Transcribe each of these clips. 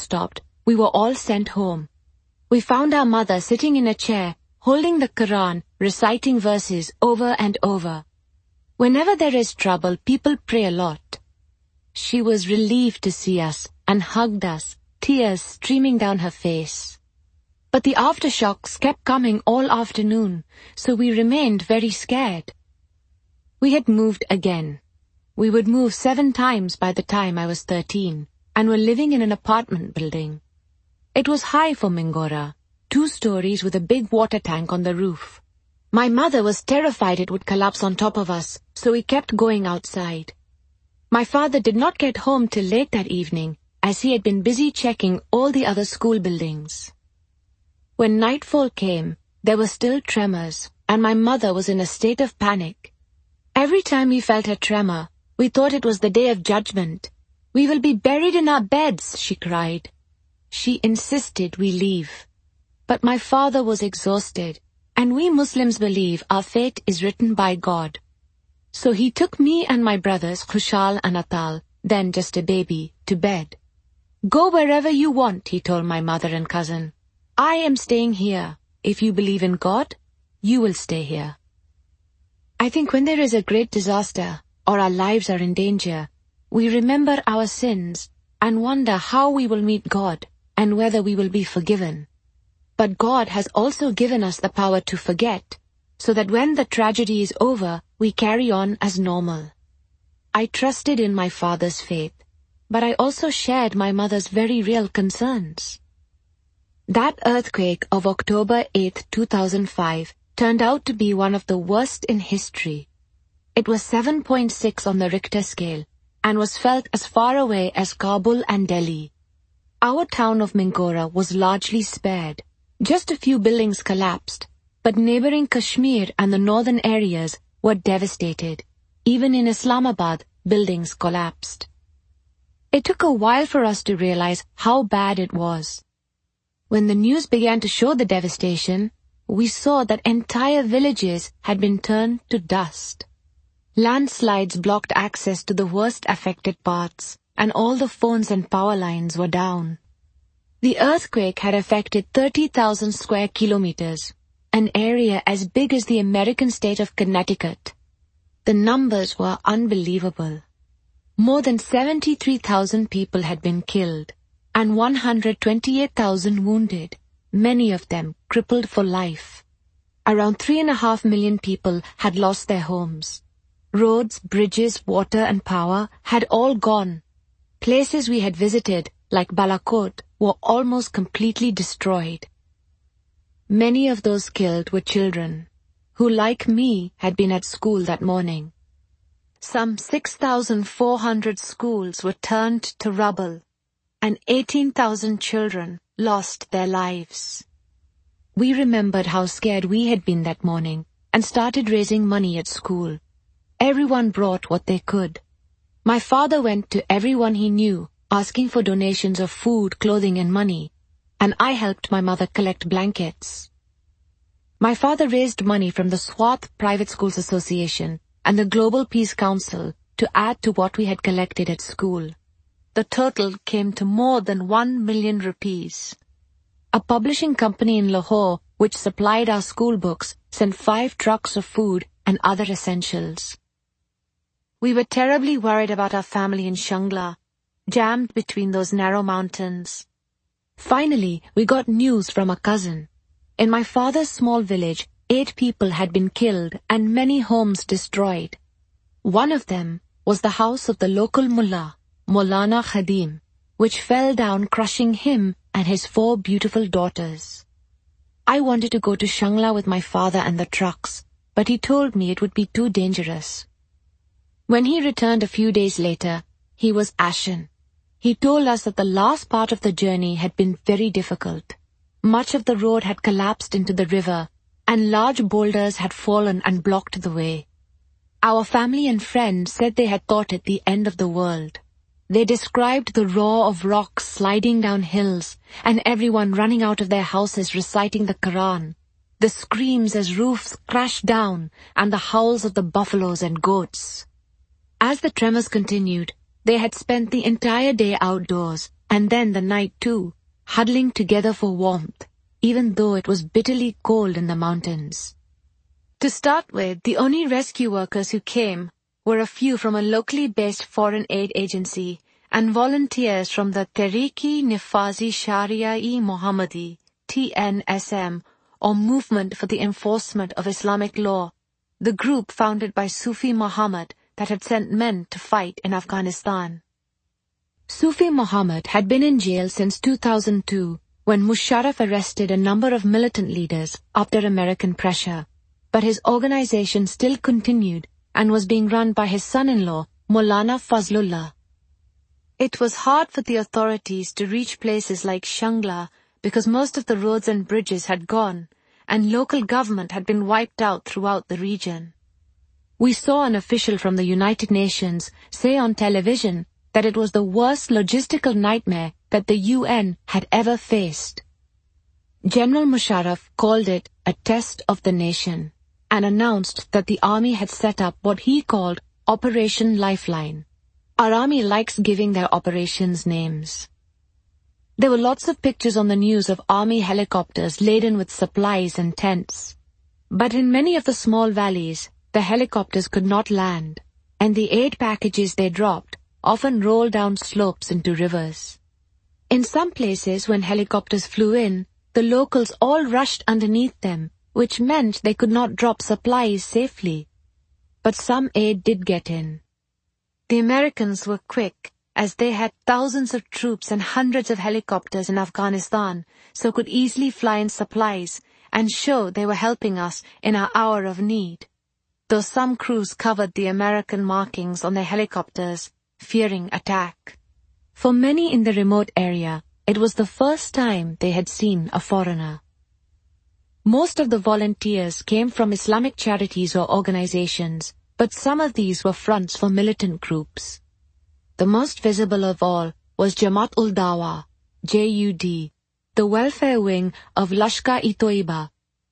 stopped, we were all sent home. We found our mother sitting in a chair, holding the Quran, reciting verses over and over. Whenever there is trouble, people pray a lot. She was relieved to see us and hugged us, tears streaming down her face. But the aftershocks kept coming all afternoon, so we remained very scared. We had moved again. We would move 7 times by the time I was 13, and were living in an apartment building. It was high for Mingora, 2 stories with a big water tank on the roof. My mother was terrified it would collapse on top of us, so we kept going outside. My father did not get home till late that evening, as he had been busy checking all the other school buildings. When nightfall came, there were still tremors, and my mother was in a state of panic. Every time we felt a tremor, we thought it was the day of judgment. "We will be buried in our beds," she cried. She insisted we leave. But my father was exhausted, and we Muslims believe our fate is written by God. So he took me and my brothers, Khushal and Atal, then just a baby, to bed. "Go wherever you want," he told my mother and cousin. "I am staying here. If you believe in God, you will stay here." I think when there is a great disaster, or our lives are in danger, we remember our sins and wonder how we will meet God and whether we will be forgiven. But God has also given us the power to forget, so that when the tragedy is over, we carry on as normal. I trusted in my father's faith, but I also shared my mother's very real concerns. That earthquake of October 8, 2005 turned out to be one of the worst in history. It was 7.6 on the Richter scale and was felt as far away as Kabul and Delhi. Our town of Mingora was largely spared. Just a few buildings collapsed, but neighboring Kashmir and the northern areas were devastated. Even in Islamabad, buildings collapsed. It took a while for us to realize how bad it was. When the news began to show the devastation, we saw that entire villages had been turned to dust. Landslides blocked access to the worst affected parts, and all the phones and power lines were down. The earthquake had affected 30,000 square kilometers, an area as big as the American state of Connecticut. The numbers were unbelievable. More than 73,000 people had been killed, and 128,000 wounded, many of them crippled for life. Around 3.5 million people had lost their homes. Roads, bridges, water and power had all gone. Places we had visited, like Balakot, were almost completely destroyed. Many of those killed were children, who like me had been at school that morning. Some 6,400 schools were turned to rubble, and 18,000 children lost their lives. We remembered how scared we had been that morning and started raising money at school. Everyone brought what they could. My father went to everyone he knew, asking for donations of food, clothing and money, and I helped my mother collect blankets. My father raised money from the Swat Private Schools Association and the Global Peace Council to add to what we had collected at school. The total came to more than 1 million rupees. A publishing company in Lahore, which supplied our school books, sent 5 trucks of food and other essentials. We were terribly worried about our family in Shangla, jammed between those narrow mountains. Finally, we got news from a cousin. In my father's small village, 8 people had been killed and many homes destroyed. One of them was the house of the local mullah, Maulana Khadim, which fell down, crushing him and his 4 beautiful daughters. I wanted to go to Shangla with my father and the trucks, but he told me it would be too dangerous. When he returned a few days later, he was ashen. He told us that the last part of the journey had been very difficult. Much of the road had collapsed into the river, and large boulders had fallen and blocked the way. Our family and friends said they had thought it the end of the world. They described the roar of rocks sliding down hills, and everyone running out of their houses reciting the Quran, the screams as roofs crashed down, and the howls of the buffaloes and goats. As the tremors continued, they had spent the entire day outdoors and then the night too, huddling together for warmth, even though it was bitterly cold in the mountains. To start with, the only rescue workers who came were a few from a locally based foreign aid agency and volunteers from the Tehreek-e-Nifazi Sharia-e Mohammadi, TNSM, or Movement for the Enforcement of Islamic Law, the group founded by Sufi Muhammad that had sent men to fight in Afghanistan. Sufi Muhammad had been in jail since 2002 when Musharraf arrested a number of militant leaders after American pressure, but his organization still continued and was being run by his son-in-law, Maulana Fazlullah. It was hard for the authorities to reach places like Shangla because most of the roads and bridges had gone, and local government had been wiped out throughout the region. We saw an official from the United Nations say on television that it was the worst logistical nightmare that the UN had ever faced. General Musharraf called it a test of the nation and announced that the army had set up what he called Operation Lifeline. Our army likes giving their operations names. There were lots of pictures on the news of army helicopters laden with supplies and tents. But in many of the small valleys, the helicopters could not land, and the aid packages they dropped often rolled down slopes into rivers. In some places, when helicopters flew in, the locals all rushed underneath them, which meant they could not drop supplies safely. But some aid did get in. The Americans were quick, as they had thousands of troops and hundreds of helicopters in Afghanistan, so could easily fly in supplies and show they were helping us in our hour of need. Though some crews covered the American markings on their helicopters, fearing attack. For many in the remote area, it was the first time they had seen a foreigner. Most of the volunteers came from Islamic charities or organizations, but some of these were fronts for militant groups. The most visible of all was Jamaat-ul-Dawa, JUD, the welfare wing of Lashkar-e-Toiba.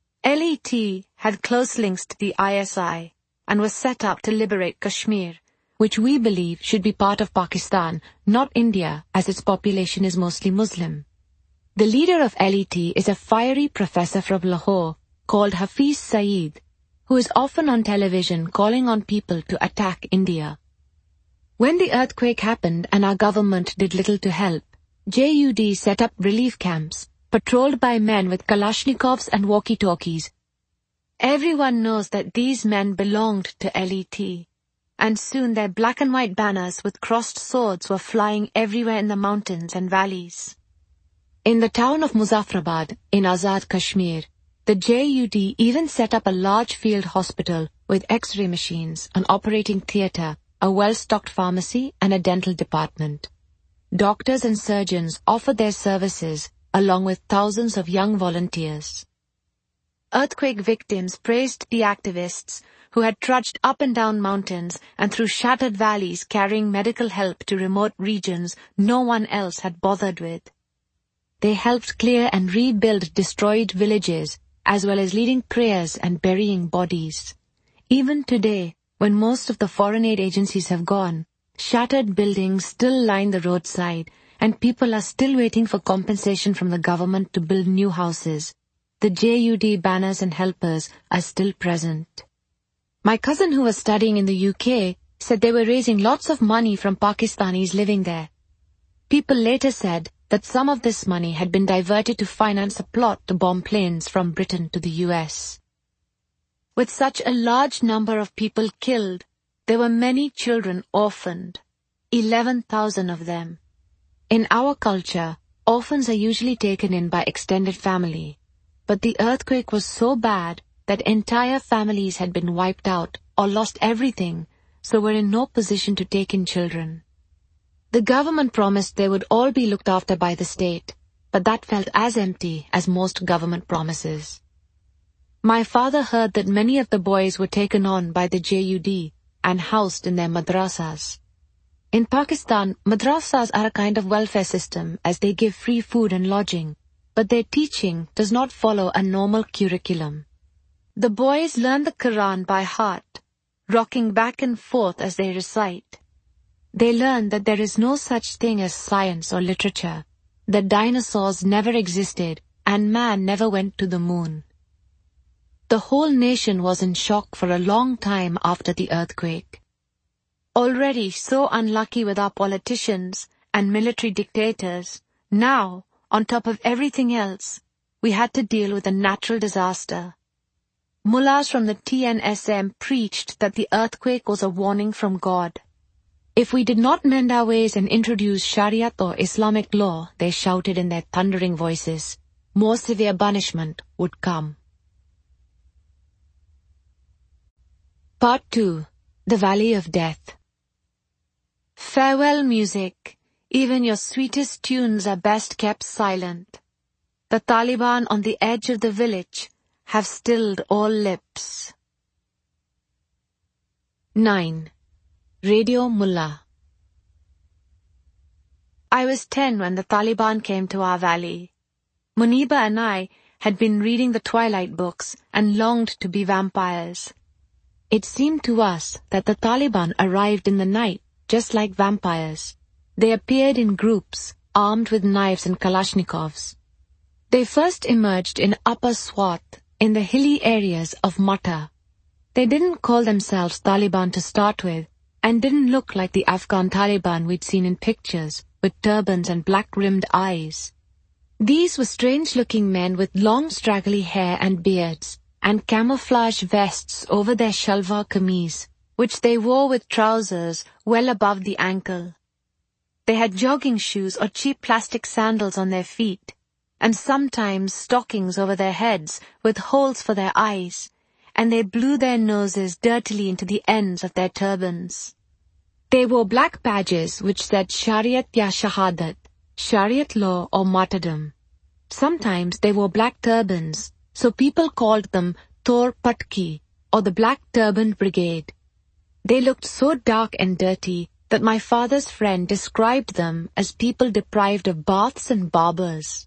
LET had close links to the ISI and was set up to liberate Kashmir, which we believe should be part of Pakistan, not India, as its population is mostly Muslim. The leader of LET is a fiery professor from Lahore called Hafiz Saeed, who is often on television calling on people to attack India. When the earthquake happened and our government did little to help, JUD set up relief camps, patrolled by men with Kalashnikovs and walkie-talkies. Everyone knows that these men belonged to LET, and soon their black and white banners with crossed swords were flying everywhere in the mountains and valleys. In the town of Muzaffarabad, in Azad Kashmir, the JUD even set up a large field hospital with X-ray machines, an operating theatre, a well-stocked pharmacy, and a dental department. Doctors and surgeons offered their services along with thousands of young volunteers. Earthquake victims praised the activists who had trudged up and down mountains and through shattered valleys carrying medical help to remote regions no one else had bothered with. They helped clear and rebuild destroyed villages, as well as leading prayers and burying bodies. Even today, when most of the foreign aid agencies have gone, shattered buildings still line the roadside, and people are still waiting for compensation from the government to build new houses. The JUD banners and helpers are still present. My cousin who was studying in the UK said they were raising lots of money from Pakistanis living there. People later said that some of this money had been diverted to finance a plot to bomb planes from Britain to the US. With such a large number of people killed, there were many children orphaned, 11,000 of them. In our culture, orphans are usually taken in by extended family, but the earthquake was so bad that entire families had been wiped out or lost everything, so were in no position to take in children. The government promised they would all be looked after by the state, but that felt as empty as most government promises. My father heard that many of the boys were taken on by the JUD and housed in their madrasas. In Pakistan, madrasas are a kind of welfare system as they give free food and lodging, but their teaching does not follow a normal curriculum. The boys learn the Quran by heart, rocking back and forth as they recite. they learned that there is no such thing as science or literature, that dinosaurs never existed and man never went to the moon. The whole nation was in shock for a long time after the earthquake. Already so unlucky with our politicians and military dictators, now, on top of everything else, we had to deal with a natural disaster. Mullahs from the TNSM preached that the earthquake was a warning from God. If we did not mend our ways and introduce Shariat or Islamic law, they shouted in their thundering voices, more severe punishment would come. Part 2. The Valley of Death. Farewell, music. Even your sweetest tunes are best kept silent. The Taliban on the edge of the village have stilled all lips. 9. Radio Mullah. I was 10 when the Taliban came to our valley. Muniba and I had been reading the Twilight books and longed to be vampires. It seemed to us that the Taliban arrived in the night, just like vampires. They appeared in groups, armed with knives and Kalashnikovs. They first emerged in Upper Swat, in the hilly areas of Mata. They didn't call themselves Taliban to start with, and didn't look like the Afghan Taliban we'd seen in pictures, with turbans and black-rimmed eyes. These were strange-looking men with long straggly hair and beards, and camouflage vests over their shalwar kameez, which they wore with trousers well above the ankle. They had jogging shoes or cheap plastic sandals on their feet, and sometimes stockings over their heads with holes for their eyes, and they blew their noses dirtily into the ends of their turbans. They wore black badges which said Shariat ya Shahadat, Shariat law or martyrdom. Sometimes they wore black turbans, so people called them Tor Patki, or the Black Turban Brigade. They looked so dark and dirty that my father's friend described them as people deprived of baths and barbers.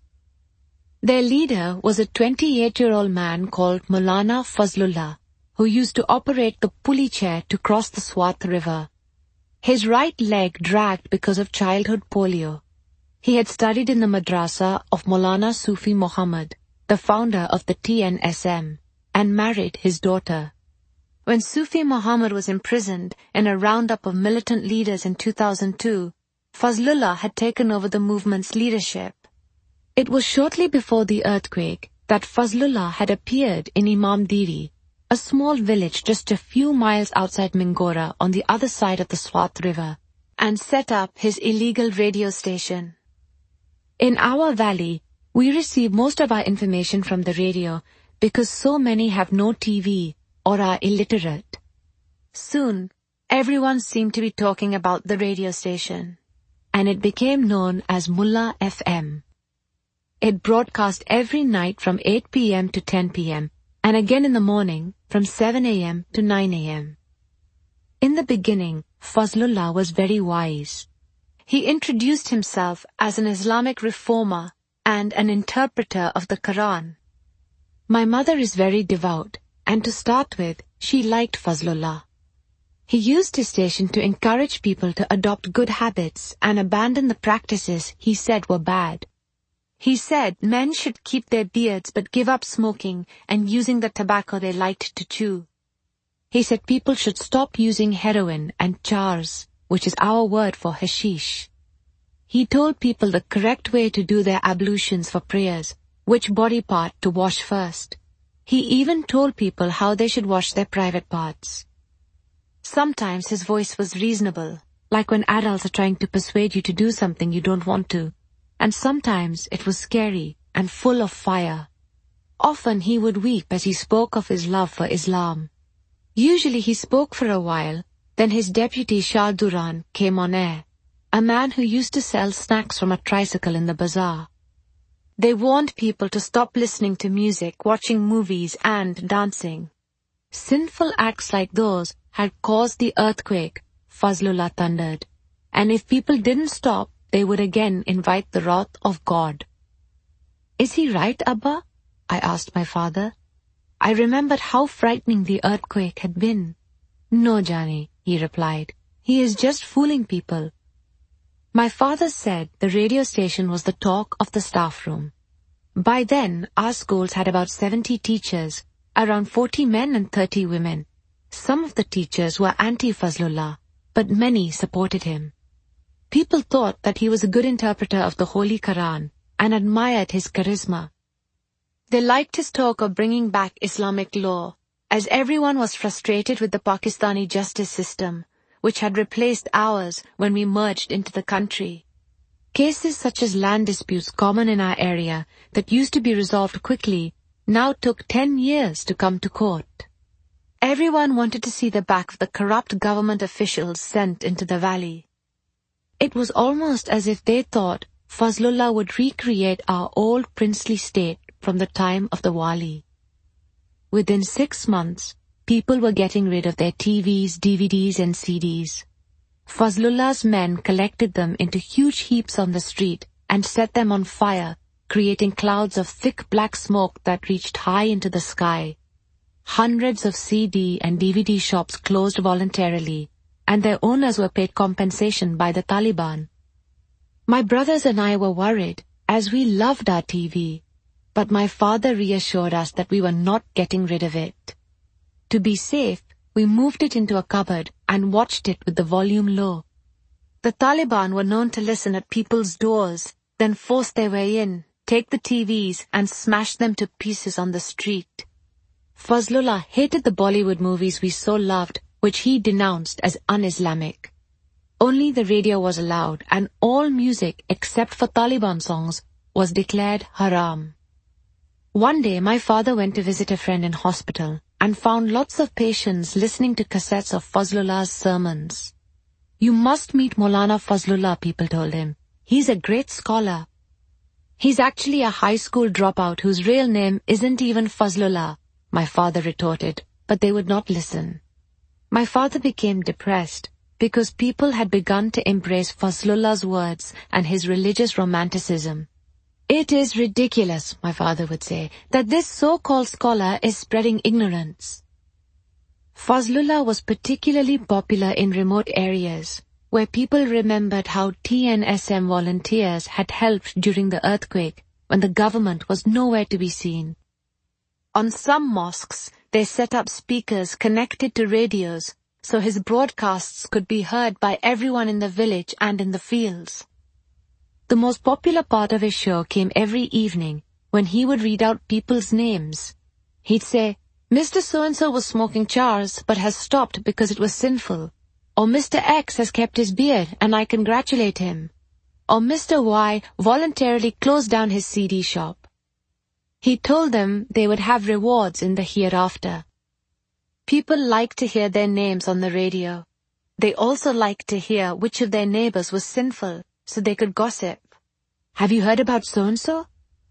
Their leader was a 28-year-old man called Maulana Fazlullah, who used to operate the pulley chair to cross the Swat River. His right leg dragged because of childhood polio. He had studied in the madrasa of Maulana Sufi Muhammad, the founder of the TNSM, and married his daughter. When Sufi Muhammad was imprisoned in a roundup of militant leaders in 2002, Fazlullah had taken over the movement's leadership. It was shortly before the earthquake that Fazlullah had appeared in Imam Diri, a small village just a few miles outside Mingora on the other side of the Swat River, and set up his illegal radio station. In our valley, we receive most of our information from the radio because so many have no TV or are illiterate. Soon, everyone seemed to be talking about the radio station, and it became known as Mullah FM. It broadcast every night from 8 p.m. to 10 p.m. and again in the morning from 7 a.m. to 9 a.m. In the beginning, Fazlullah was very wise. He introduced himself as an Islamic reformer and an interpreter of the Quran. My mother is very devout, and to start with, she liked Fazlullah. He used his station to encourage people to adopt good habits and abandon the practices he said were bad. He said men should keep their beards but give up smoking and using the tobacco they liked to chew. He said people should stop using heroin and chars, which is our word for hashish. He told people the correct way to do their ablutions for prayers, which body part to wash first. He even told people how they should wash their private parts. Sometimes his voice was reasonable, like when adults are trying to persuade you to do something you don't want to, and sometimes it was scary and full of fire. Often he would weep as he spoke of his love for Islam. Usually he spoke for a while, then his deputy Shah Duran came on air, a man who used to sell snacks from a tricycle in the bazaar. They warned people to stop listening to music, watching movies and dancing. Sinful acts like those had caused the earthquake, Fazlullah thundered, and if people didn't stop, they would again invite the wrath of God. Is he right, Abba? I asked my father. I remembered how frightening the earthquake had been. No, Johnny, he replied. He is just fooling people. My father said the radio station was the talk of the staff room. By then, our schools had about 70 teachers, around 40 men and 30 women. Some of the teachers were anti-Fazlullah, but many supported him. People thought that he was a good interpreter of the Holy Quran and admired his charisma. They liked his talk of bringing back Islamic law, as everyone was frustrated with the Pakistani justice system, which had replaced ours when we merged into the country. Cases such as land disputes common in our area that used to be resolved quickly now took 10 years to come to court. Everyone wanted to see the back of the corrupt government officials sent into the valley. It was almost as if they thought Fazlullah would recreate our old princely state from the time of the Wali. Within 6 months, people were getting rid of their TVs, DVDs and CDs. Fazlullah's men collected them into huge heaps on the street and set them on fire, creating clouds of thick black smoke that reached high into the sky. Hundreds of CD and DVD shops closed voluntarily, and their owners were paid compensation by the Taliban. My brothers and I were worried, as we loved our TV, but my father reassured us that we were not getting rid of it. To be safe, we moved it into a cupboard and watched it with the volume low. The Taliban were known to listen at people's doors, then force their way in, take the TVs and smash them to pieces on the street. Fazlullah hated the Bollywood movies we so loved, which he denounced as un-Islamic. Only the radio was allowed, and all music except for Taliban songs was declared haram. One day my father went to visit a friend in hospital and found lots of patients listening to cassettes of Fazlullah's sermons. You must meet Maulana Fazlullah, people told him. He's a great scholar. He's actually a high school dropout whose real name isn't even Fazlullah, my father retorted, but they would not listen. My father became depressed because people had begun to embrace Fazlullah's words and his religious romanticism. It is ridiculous, my father would say, that this so-called scholar is spreading ignorance. Fazlullah was particularly popular in remote areas, where people remembered how TNSM volunteers had helped during the earthquake when the government was nowhere to be seen. On some mosques, they set up speakers connected to radios so his broadcasts could be heard by everyone in the village and in the fields. The most popular part of his show came every evening when he would read out people's names. He'd say, Mr. So-and-so was smoking chars but has stopped because it was sinful. Or Mr. X has kept his beard and I congratulate him. Or Mr. Y voluntarily closed down his CD shop. He told them they would have rewards in the hereafter. People liked to hear their names on the radio. They also liked to hear which of their neighbors was sinful, so they could gossip. Have you heard about so-and-so?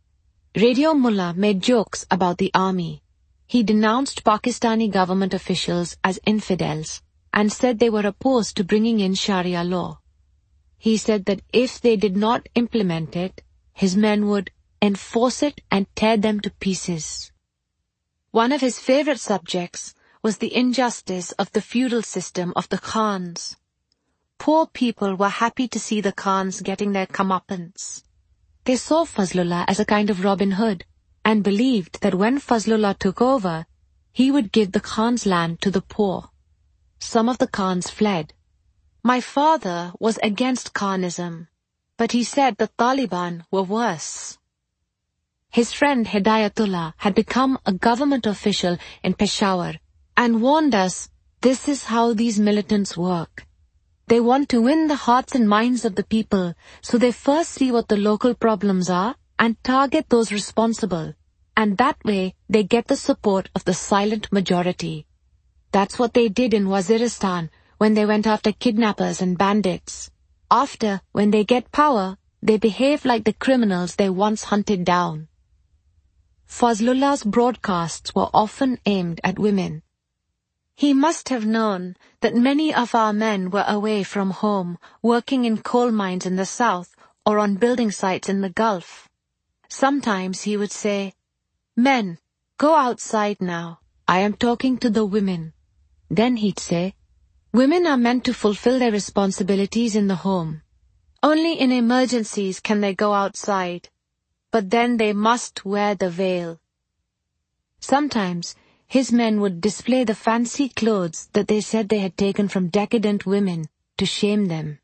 Radio Mullah made jokes about the army. He denounced Pakistani government officials as infidels and said they were opposed to bringing in Sharia law. He said that if they did not implement it, his men would enforce it and tear them to pieces. One of his favorite subjects was the injustice of the feudal system of the Khans. Poor people were happy to see the Khans getting their comeuppance. They saw Fazlullah as a kind of Robin Hood and believed that when Fazlullah took over, he would give the Khans' land to the poor. Some of the Khans fled. My father was against Khanism, but he said the Taliban were worse. His friend Hidayatullah had become a government official in Peshawar and warned us, this is how these militants work. They want to win the hearts and minds of the people, so they first see what the local problems are and target those responsible, and that way they get the support of the silent majority. That's what they did in Waziristan when they went after kidnappers and bandits. After, when they get power, they behave like the criminals they once hunted down. Fazlullah's broadcasts were often aimed at women. He must have known that many of our men were away from home, working in coal mines in the south or on building sites in the Gulf. Sometimes he would say, Men, go outside now. I am talking to the women. Then he'd say, Women are meant to fulfill their responsibilities in the home. Only in emergencies can they go outside, but then they must wear the veil. Sometimes, his men would display the fancy clothes that they said they had taken from decadent women to shame them.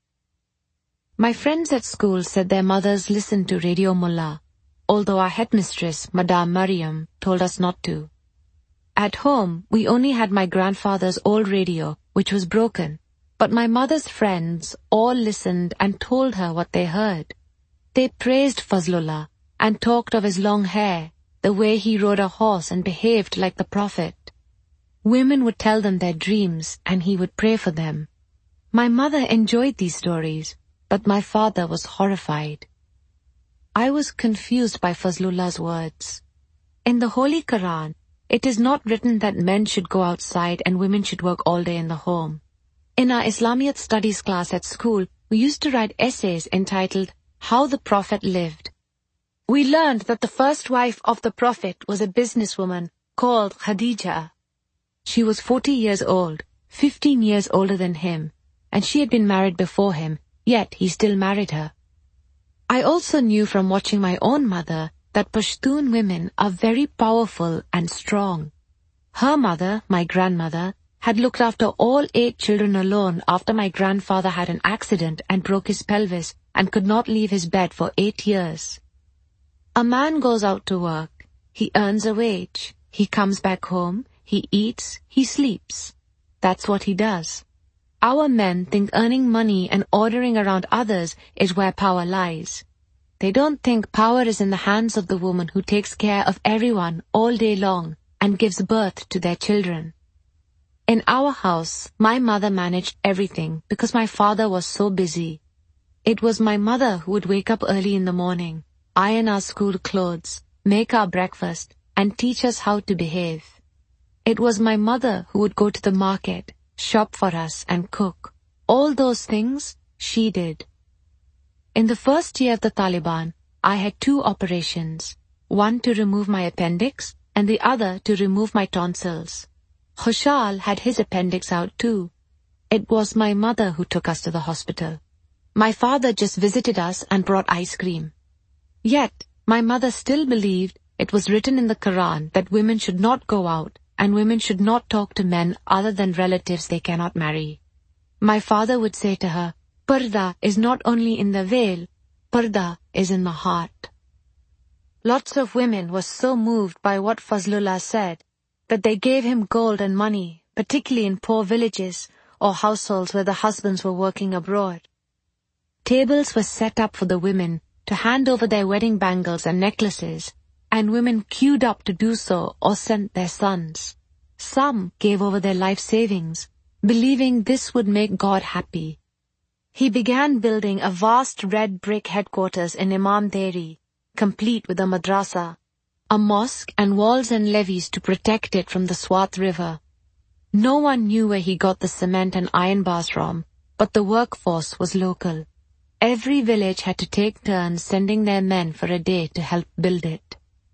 My friends at school said their mothers listened to Radio Mullah, although our headmistress, Madame Mariam, told us not to. At home, we only had my grandfather's old radio, which was broken, but my mother's friends all listened and told her what they heard. They praised Fazlullah and talked of his long hair, the way he rode a horse and behaved like the Prophet. Women would tell them their dreams and he would pray for them. My mother enjoyed these stories, but my father was horrified. I was confused by Fazlullah's words. In the Holy Quran, it is not written that men should go outside and women should work all day in the home. In our Islamiyat studies class at school, we used to write essays entitled, How the Prophet Lived. We learned that the first wife of the Prophet was a businesswoman called Khadija. She was 40 years old, 15 years older than him, and she had been married before him, yet he still married her. I also knew from watching my own mother that Pashtun women are very powerful and strong. Her mother, my grandmother, had looked after all 8 children alone after my grandfather had an accident and broke his pelvis and could not leave his bed for 8 years. A man goes out to work, he earns a wage, he comes back home, he eats, he sleeps. That's what he does. Our men think earning money and ordering around others is where power lies. They don't think power is in the hands of the woman who takes care of everyone all day long and gives birth to their children. In our house, my mother managed everything because my father was so busy. It was my mother who would wake up early in the morning, iron our school clothes, make our breakfast, and teach us how to behave. It was my mother who would go to the market, shop for us, and cook. All those things she did. In the first year of the Taliban, I had 2 operations, one to remove my appendix and the other to remove my tonsils. Khushal had his appendix out too. It was my mother who took us to the hospital. My father just visited us and brought ice cream. Yet, my mother still believed it was written in the Quran that women should not go out and women should not talk to men other than relatives they cannot marry. My father would say to her, Parda is not only in the veil, Parda is in the heart. Lots of women were so moved by what Fazlullah said that they gave him gold and money, particularly in poor villages or households where the husbands were working abroad. Tables were set up for the women to hand over their wedding bangles and necklaces, and women queued up to do so or sent their sons. Some gave over their life savings, believing this would make God happy. He began building a vast red brick headquarters in Imam Deri, complete with a madrasa, a mosque and walls and levees to protect it from the Swat River. No one knew where he got the cement and iron bars from, but the workforce was local. Every village had to take turns sending their men for a day to help build it.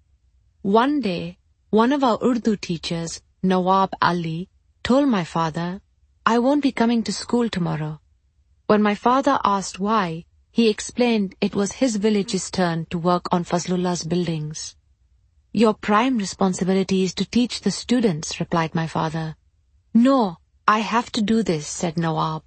One day, one of our Urdu teachers, Nawab Ali, told my father, I won't be coming to school tomorrow. When my father asked why, he explained it was his village's turn to work on Fazlullah's buildings. Your prime responsibility is to teach the students, replied my father. No, I have to do this, said Nawab.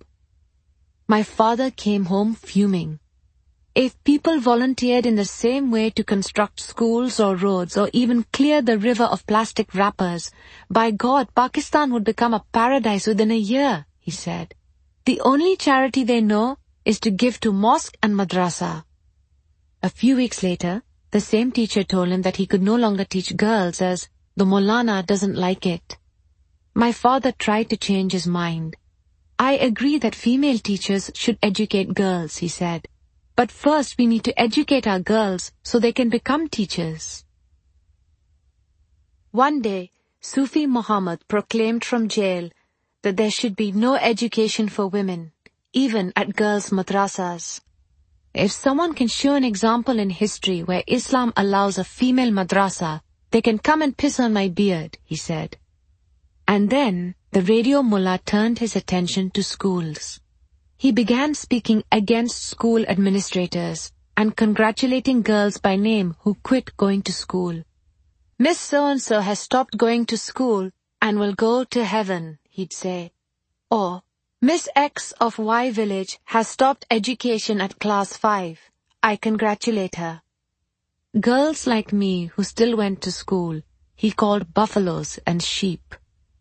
My father came home fuming. If people volunteered in the same way to construct schools or roads or even clear the river of plastic wrappers, by God, Pakistan would become a paradise within a year, he said. The only charity they know is to give to mosque and madrasa. A few weeks later, the same teacher told him that he could no longer teach girls as the Maulana doesn't like it. My father tried to change his mind. I agree that female teachers should educate girls, he said. But first we need to educate our girls so they can become teachers. One day, Sufi Muhammad proclaimed from jail that there should be no education for women, even at girls' madrasas. If someone can show an example in history where Islam allows a female madrasa, they can come and piss on my beard, he said. And then the radio mullah turned his attention to schools. He began speaking against school administrators and congratulating girls by name who quit going to school. Miss So-and-so has stopped going to school and will go to heaven, he'd say. Or, Miss X of Y village has stopped education at class 5. I congratulate her. Girls like me who still went to school, he called buffaloes and sheep.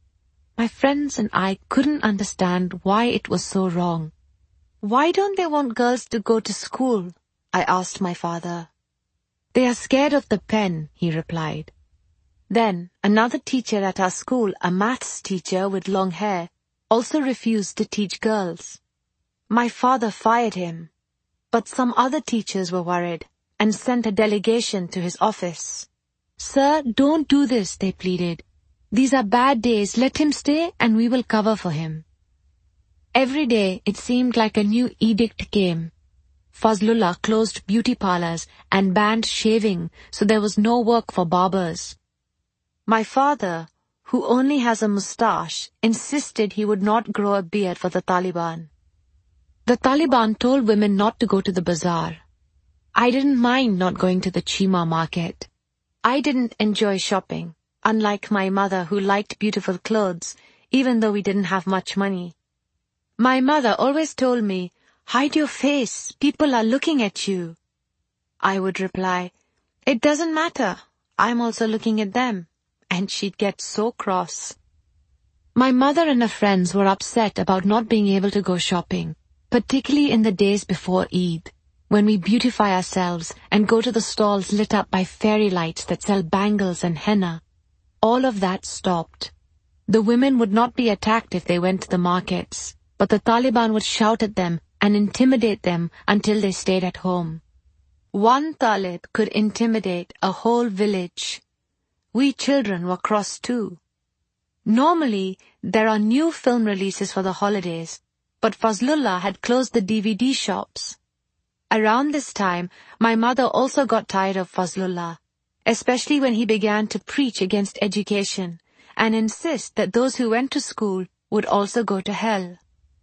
My friends and I couldn't understand why it was so wrong. Why don't they want girls to go to school? I asked my father. They are scared of the pen, he replied. Then another teacher at our school, a maths teacher with long hair, also refused to teach girls. My father fired him, but some other teachers were worried and sent a delegation to his office. Sir, don't do this, they pleaded. These are bad days, let him stay and we will cover for him. Every day it seemed like a new edict came. Fazlullah closed beauty parlors and banned shaving, so there was no work for barbers. My father, who only has a moustache, insisted he would not grow a beard for the Taliban. The Taliban told women not to go to the bazaar. I didn't mind not going to the Chima market. I didn't enjoy shopping, unlike my mother who liked beautiful clothes, even though we didn't have much money. My mother always told me, hide your face, people are looking at you. I would reply, it doesn't matter, I'm also looking at them. And she'd get so cross. My mother and her friends were upset about not being able to go shopping, particularly in the days before Eid, when we beautify ourselves and go to the stalls lit up by fairy lights that sell bangles and henna. All of that stopped. The women would not be attacked if they went to the markets, but the Taliban would shout at them and intimidate them until they stayed at home. One Talib could intimidate a whole village. We children were cross too. Normally, there are new film releases for the holidays, but Fazlullah had closed the DVD shops. Around this time, my mother also got tired of Fazlullah, especially when he began to preach against education and insist that those who went to school would also go to hell.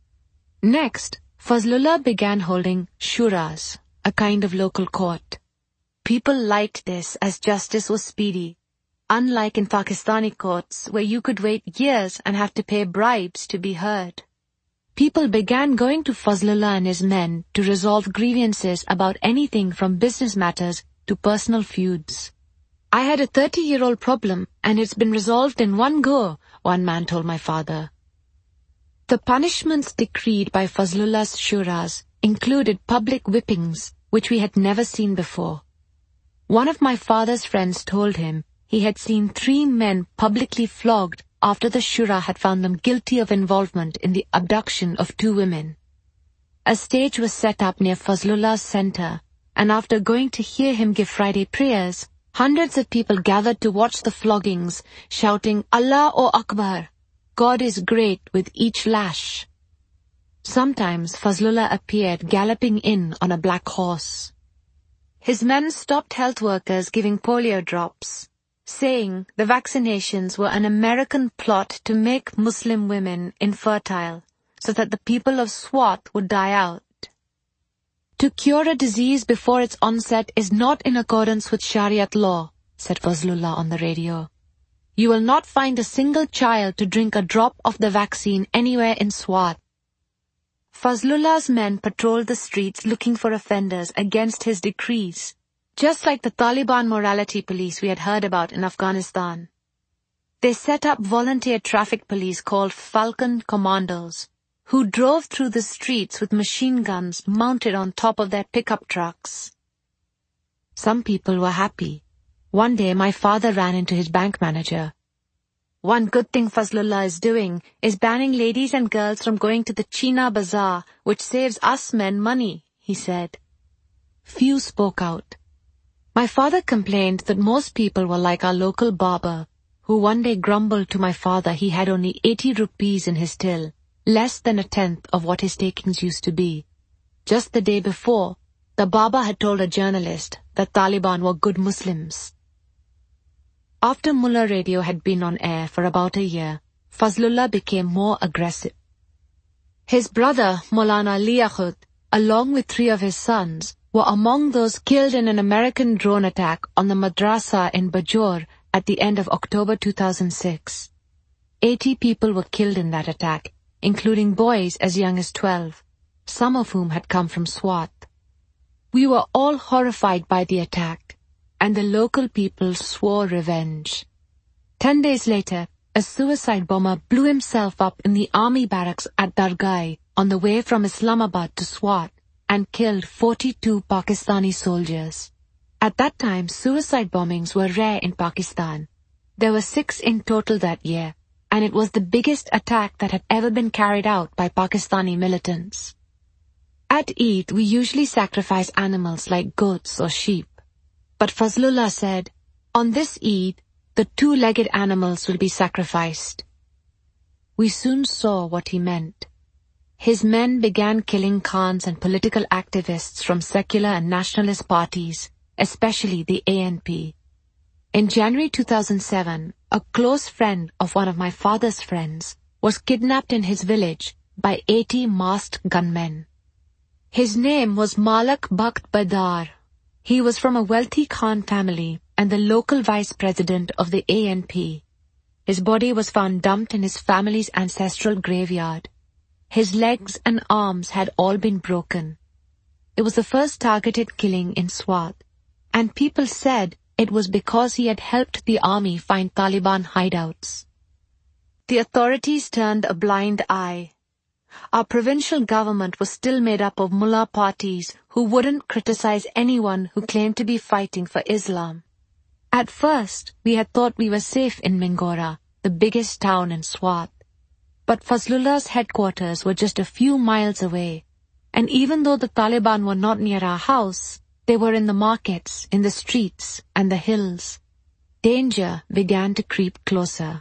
Next, Fazlullah began holding shuras, a kind of local court. People liked this as justice was speedy. Unlike in Pakistani courts, where you could wait years and have to pay bribes to be heard. People began going to Fazlullah and his men to resolve grievances about anything from business matters to personal feuds. I had a 30-year-old problem and it's been resolved in one go, one man told my father. The punishments decreed by Fazlullah's shuras included public whippings, which we had never seen before. One of my father's friends told him he had seen 3 men publicly flogged after the shura had found them guilty of involvement in the abduction of 2 women. A stage was set up near Fazlullah's center, and after going to hear him give Friday prayers, hundreds of people gathered to watch the floggings, shouting, Allahu Akbar! God is great with each lash. Sometimes Fazlullah appeared galloping in on a black horse. His men stopped health workers giving polio drops, saying the vaccinations were an American plot to make Muslim women infertile, so that the people of Swat would die out. To cure a disease before its onset is not in accordance with Shariat law, said Fazlullah on the radio. You will not find a single child to drink a drop of the vaccine anywhere in Swat. Fazlullah's men patrolled the streets looking for offenders against his decrees, just like the Taliban morality police we had heard about in Afghanistan. They set up volunteer traffic police called Falcon Commandos, who drove through the streets with machine guns mounted on top of their pickup trucks. Some people were happy. One day my father ran into his bank manager. One good thing Fazlullah is doing is banning ladies and girls from going to the China Bazaar, which saves us men money, he said. Few spoke out. My father complained that most people were like our local barber, who one day grumbled to my father he had only 80 rupees in his till, less than a tenth of what his takings used to be. Just the day before, the barber had told a journalist that Taliban were good Muslims. After Mullah Radio had been on air for about a year, Fazlullah became more aggressive. His brother, Maulana Liaquat, along with 3 of his sons, were among those killed in an American drone attack on the madrasa in Bajour at the end of October 2006. 80 people were killed in that attack, including boys as young as 12, some of whom had come from Swat. We were all horrified by the attack, and the local people swore revenge. 10 days later, a suicide bomber blew himself up in the army barracks at Dargai on the way from Islamabad to Swat and killed 42 Pakistani soldiers. At that time, suicide bombings were rare in Pakistan. There were 6 in total that year, and it was the biggest attack that had ever been carried out by Pakistani militants. At Eid, we usually sacrifice animals like goats or sheep. But Fazlullah said, on this Eid, the 2-legged animals will be sacrificed. We soon saw what he meant. His men began killing Khans and political activists from secular and nationalist parties, especially the ANP. In January 2007, a close friend of one of my father's friends was kidnapped in his village by 80 masked gunmen. His name was Malak Bakht Badar. He was from a wealthy Khan family and the local vice president of the ANP. His body was found dumped in his family's ancestral graveyard. His legs and arms had all been broken. It was the first targeted killing in Swat, and people said it was because he had helped the army find Taliban hideouts. The authorities turned a blind eye. Our provincial government was still made up of mullah parties who wouldn't criticize anyone who claimed to be fighting for Islam. At first, we had thought we were safe in Mingora, the biggest town in Swat. But Fazlullah's headquarters were just a few miles away, and even though the Taliban were not near our house, they were in the markets, in the streets, and the hills. Danger began to creep closer.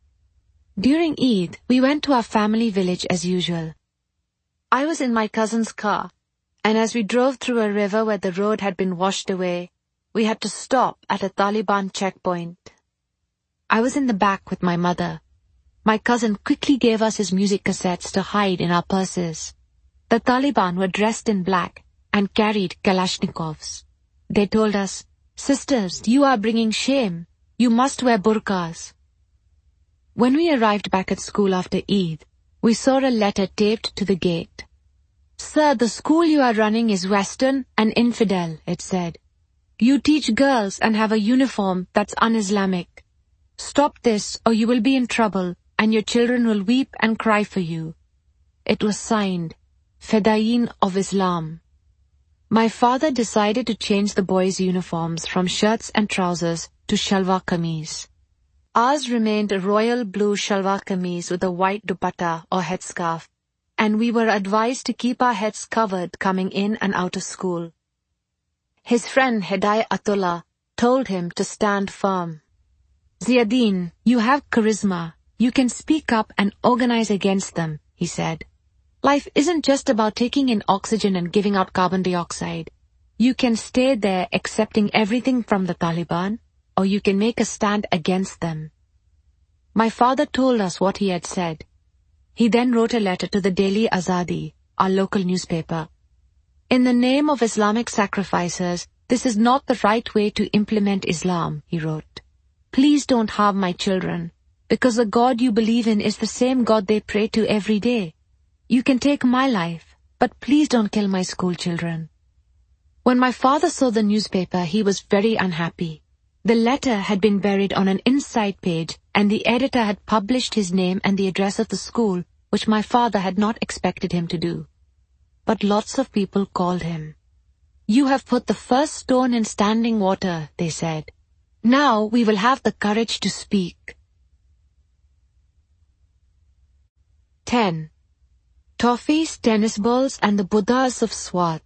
During Eid, we went to our family village as usual. I was in my cousin's car, and as we drove through a river where the road had been washed away, we had to stop at a Taliban checkpoint. I was in the back with my mother. My cousin quickly gave us his music cassettes to hide in our purses. The Taliban were dressed in black and carried Kalashnikovs. They told us, "Sisters, you are bringing shame. You must wear burqas." When we arrived back at school after Eid, we saw a letter taped to the gate. "Sir, the school you are running is Western and infidel," it said. "You teach girls and have a uniform that's un-Islamic. Stop this or you will be in trouble and your children will weep and cry for you." It was signed, Fedayeen of Islam. My father decided to change the boys' uniforms from shirts and trousers to shalwar kameez. Ours remained a royal blue shalwar kameez with a white dupatta or headscarf, and we were advised to keep our heads covered coming in and out of school. His friend Hidayatullah told him to stand firm. "Ziadin, you have charisma. You can speak up and organize against them," he said. "Life isn't just about taking in oxygen and giving out carbon dioxide. You can stay there accepting everything from the Taliban, or you can make a stand against them." My father told us what he had said. He then wrote a letter to the Daily Azadi, our local newspaper. "In the name of Islamic sacrificers, this is not the right way to implement Islam," he wrote. "Please don't harm my children, because the God you believe in is the same God they pray to every day. You can take my life, but please don't kill my school children." When my father saw the newspaper, he was very unhappy. The letter had been buried on an inside page, and the editor had published his name and the address of the school, which my father had not expected him to do. But lots of people called him. "You have put the first stone in standing water," they said. "Now we will have the courage to speak." 10. Toffees, tennis balls, and the Buddhas of Swat.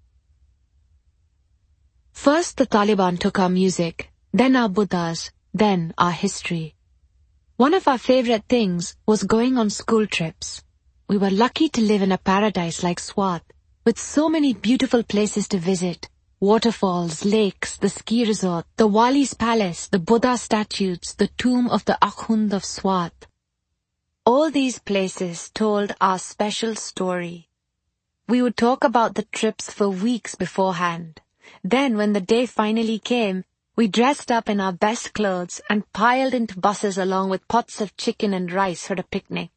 First the Taliban took our music, then our Buddhas, then our history. One of our favorite things was going on school trips. We were lucky to live in a paradise like Swat, with so many beautiful places to visit. Waterfalls, lakes, the ski resort, the Wali's palace, the Buddha statues, the tomb of the Akhund of Swat. All these places told our special story. We would talk about the trips for weeks beforehand. Then, when the day finally came, we dressed up in our best clothes and piled into buses along with pots of chicken and rice for a picnic.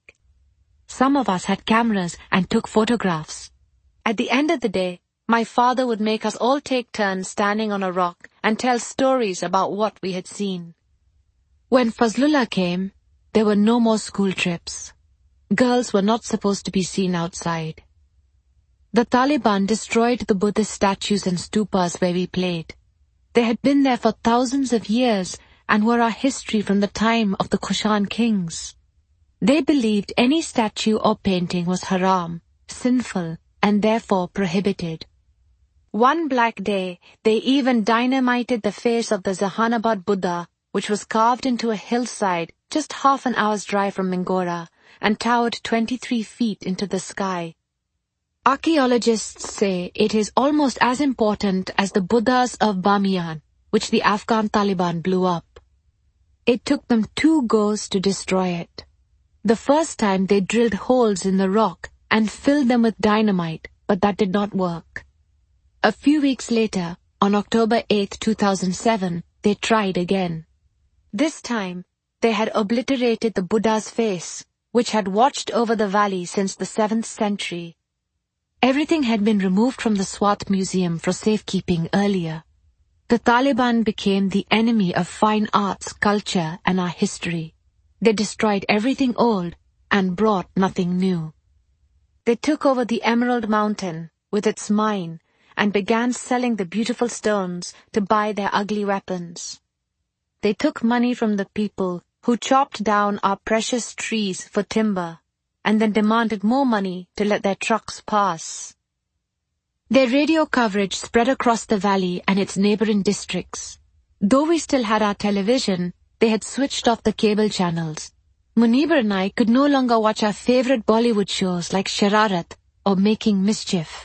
Some of us had cameras and took photographs. At the end of the day, my father would make us all take turns standing on a rock and tell stories about what we had seen. When Fazlullah came, there were no more school trips. Girls were not supposed to be seen outside. The Taliban destroyed the Buddhist statues and stupas where we played. They had been there for thousands of years and were our history from the time of the Kushan kings. They believed any statue or painting was haram, sinful, and therefore prohibited. One black day, they even dynamited the face of the Zahanabad Buddha, which was carved into a hillside just half an hour's drive from Mingora and towered 23 feet into the sky. Archaeologists say it is almost as important as the Buddhas of Bamiyan, which the Afghan Taliban blew up. It took them 2 goes to destroy it. The first time they drilled holes in the rock and filled them with dynamite, but that did not work. A few weeks later, on October 8, 2007, they tried again. This time, they had obliterated the Buddha's face, which had watched over the valley since the 7th century. Everything had been removed from the Swat Museum for safekeeping earlier. The Taliban became the enemy of fine arts, culture, and our history. They destroyed everything old and brought nothing new. They took over the Emerald Mountain with its mine and began selling the beautiful stones to buy their ugly weapons. They took money from the people who chopped down our precious trees for timber and then demanded more money to let their trucks pass. Their radio coverage spread across the valley and its neighboring districts. Though we still had our television, they had switched off the cable channels. Munibur and I could no longer watch our favorite Bollywood shows like Shararat or Making Mischief.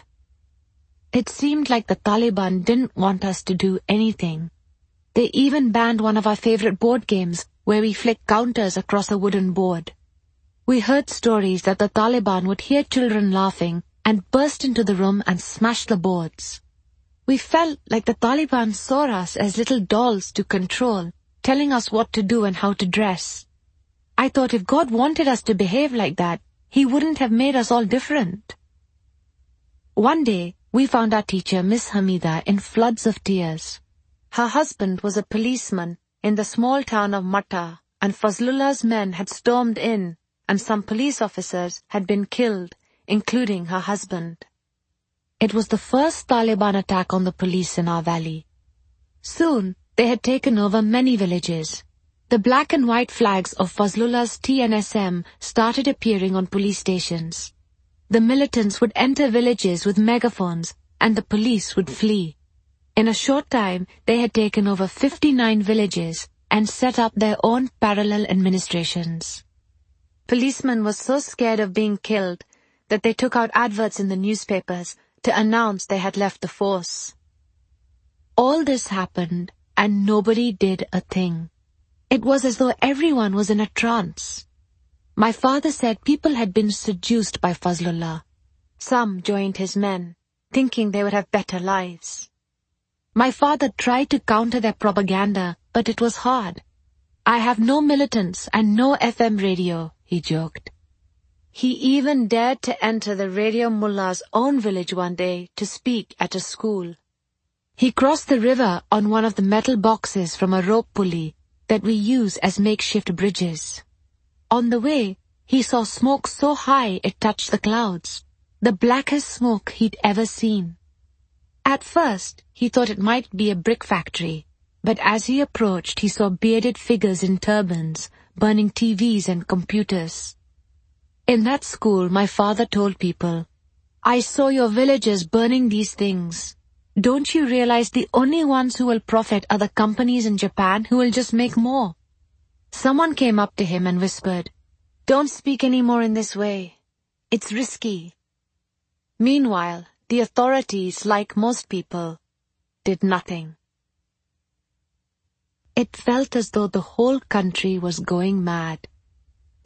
It seemed like the Taliban didn't want us to do anything. They even banned one of our favorite board games where we flicked counters across a wooden board. We heard stories that the Taliban would hear children laughing and burst into the room and smash the boards. We felt like the Taliban saw us as little dolls to control, telling us what to do and how to dress. I thought if God wanted us to behave like that, He wouldn't have made us all different. One day, we found our teacher, Miss Hamida, in floods of tears. Her husband was a policeman in the small town of Matta, and Fazlullah's men had stormed in, and some police officers had been killed, including her husband. It was the first Taliban attack on the police in our valley. Soon, they had taken over many villages. The black and white flags of Fazlullah's TNSM started appearing on police stations. The militants would enter villages with megaphones, and the police would flee. In a short time, they had taken over 59 villages and set up their own parallel administrations. Policemen were so scared of being killed that they took out adverts in the newspapers to announce they had left the force. All this happened, and nobody did a thing. It was as though everyone was in a trance. My father said people had been seduced by Fazlullah. Some joined his men, thinking they would have better lives. My father tried to counter their propaganda, but it was hard. I have no militants and no FM radio, he joked. He even dared to enter the radio mullah's own village one day to speak at a school. He crossed the river on one of the metal boxes from a rope pulley that we use as makeshift bridges. On the way, he saw smoke so high it touched the clouds, the blackest smoke he'd ever seen. At first, he thought it might be a brick factory, but as he approached, he saw bearded figures in turbans, burning TVs and computers. In that school, my father told people, "I saw your villagers burning these things. Don't you realize the only ones who will profit are the companies in Japan who will just make more?" Someone came up to him and whispered, "Don't speak any more in this way. It's risky." Meanwhile, the authorities, like most people, did nothing. It felt as though the whole country was going mad.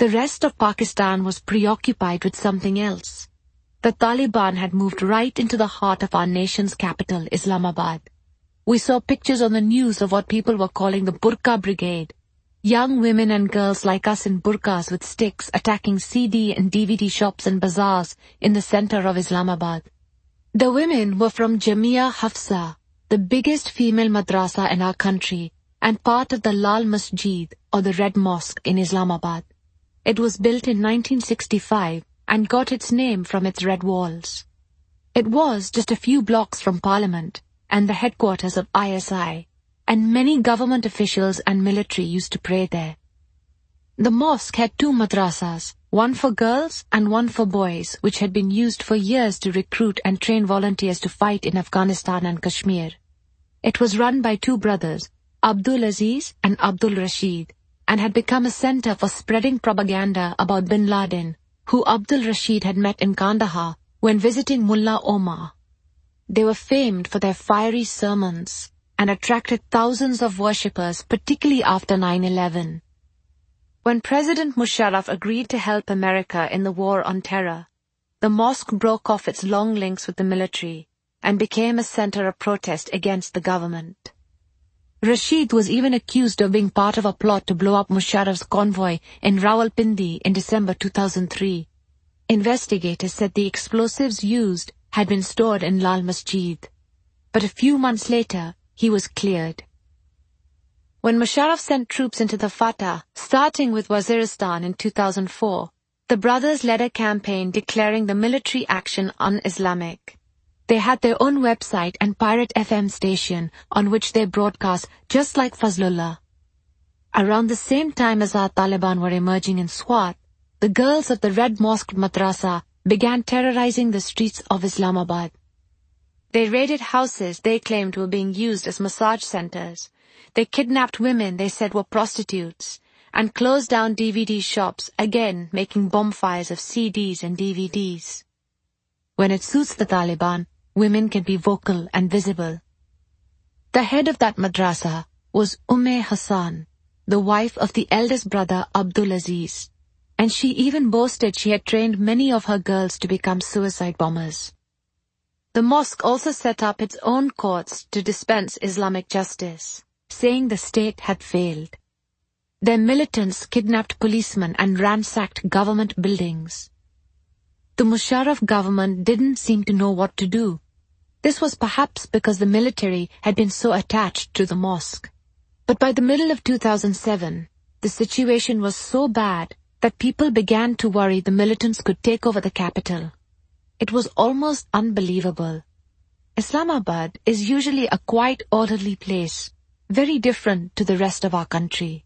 The rest of Pakistan was preoccupied with something else. The Taliban had moved right into the heart of our nation's capital, Islamabad. We saw pictures on the news of what people were calling the Burqa Brigade. Young women and girls like us in burqas with sticks attacking CD and DVD shops and bazaars in the center of Islamabad. The women were from Jamia Hafsa, the biggest female madrasa in our country and part of the Lal Masjid or the Red Mosque in Islamabad. It was built in 1965 and got its name from its red walls. It was just a few blocks from Parliament and the headquarters of ISI, and many government officials and military used to pray there. The mosque had two madrasas, one for girls and one for boys, which had been used for years to recruit and train volunteers to fight in Afghanistan and Kashmir. It was run by two brothers, Abdul Aziz and Abdul Rashid, and had become a center for spreading propaganda about Bin Laden, who Abdul Rashid had met in Kandahar when visiting Mullah Omar. They were famed for their fiery sermons and attracted thousands of worshippers, particularly after 9/11. When President Musharraf agreed to help America in the war on terror, the mosque broke off its long links with the military and became a center of protest against the government. Rashid was even accused of being part of a plot to blow up Musharraf's convoy in Rawalpindi in December 2003. Investigators said the explosives used had been stored in Lal Masjid, but a few months later, he was cleared. When Musharraf sent troops into the Fatah, starting with Waziristan in 2004, the brothers led a campaign declaring the military action un-Islamic. They had their own website and pirate FM station on which they broadcast just like Fazlullah. Around the same time as our Taliban were emerging in Swat, the girls of the Red Mosque Madrasa began terrorizing the streets of Islamabad. They raided houses they claimed were being used as massage centers. They kidnapped women they said were prostitutes and closed down DVD shops, again making bonfires of CDs and DVDs. When it suits the Taliban, women can be vocal and visible. The head of that madrasa was Hassan, the wife of the eldest brother Abdul Aziz, and she even boasted she had trained many of her girls to become suicide bombers. The mosque also set up its own courts to dispense Islamic justice, saying the state had failed. Their militants kidnapped policemen and ransacked government buildings. The Musharraf government didn't seem to know what to do. This was perhaps because the military had been so attached to the mosque. But by the middle of 2007, the situation was so bad that people began to worry the militants could take over the capital. It was almost unbelievable. Islamabad is usually a quite orderly place, very different to the rest of our country.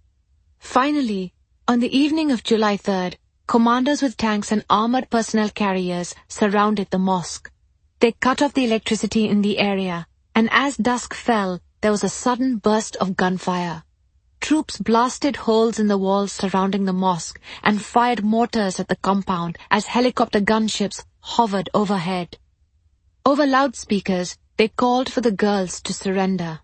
Finally, on the evening of July 3rd, commanders with tanks and armored personnel carriers surrounded the mosque. They cut off the electricity in the area, and as dusk fell, there was a sudden burst of gunfire. Troops blasted holes in the walls surrounding the mosque and fired mortars at the compound as helicopter gunships hovered overhead. Over loudspeakers, they called for the girls to surrender.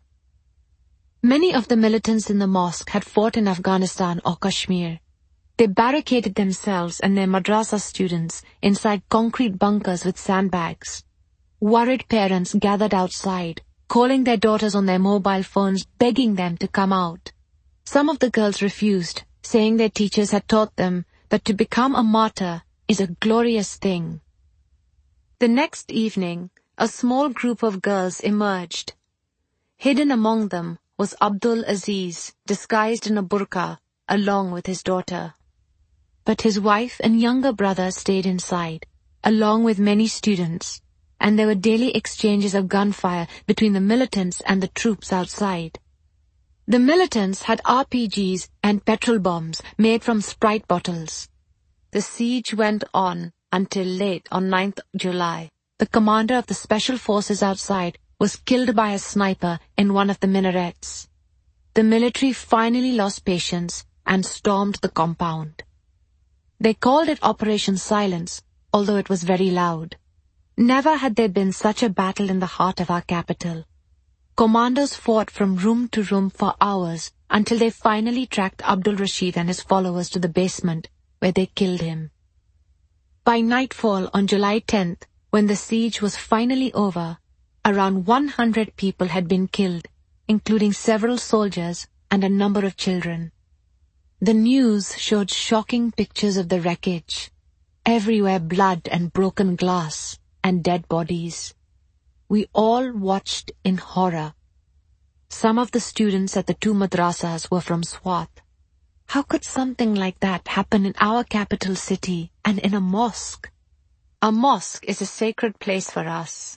Many of the militants in the mosque had fought in Afghanistan or Kashmir. They barricaded themselves and their madrasa students inside concrete bunkers with sandbags. Worried parents gathered outside, calling their daughters on their mobile phones, begging them to come out. Some of the girls refused, saying their teachers had taught them that to become a martyr is a glorious thing. The next evening, a small group of girls emerged. Hidden among them was Abdul Aziz, disguised in a burqa, along with his daughter. But his wife and younger brother stayed inside, along with many students, and there were daily exchanges of gunfire between the militants and the troops outside. The militants had RPGs and petrol bombs made from Sprite bottles. The siege went on until late on 9th July. The commander of the special forces outside was killed by a sniper in one of the minarets. The military finally lost patience and stormed the compound. They called it Operation Silence, although it was very loud. Never had there been such a battle in the heart of our capital. Commandos fought from room to room for hours until they finally tracked Abdul Rashid and his followers to the basement, where they killed him. By nightfall on July 10th, when the siege was finally over, around 100 people had been killed, including several soldiers and a number of children. The news showed shocking pictures of the wreckage. Everywhere blood and broken glass and dead bodies. We all watched in horror. Some of the students at the two madrasas were from Swat. How could something like that happen in our capital city and in a mosque? A mosque is a sacred place for us.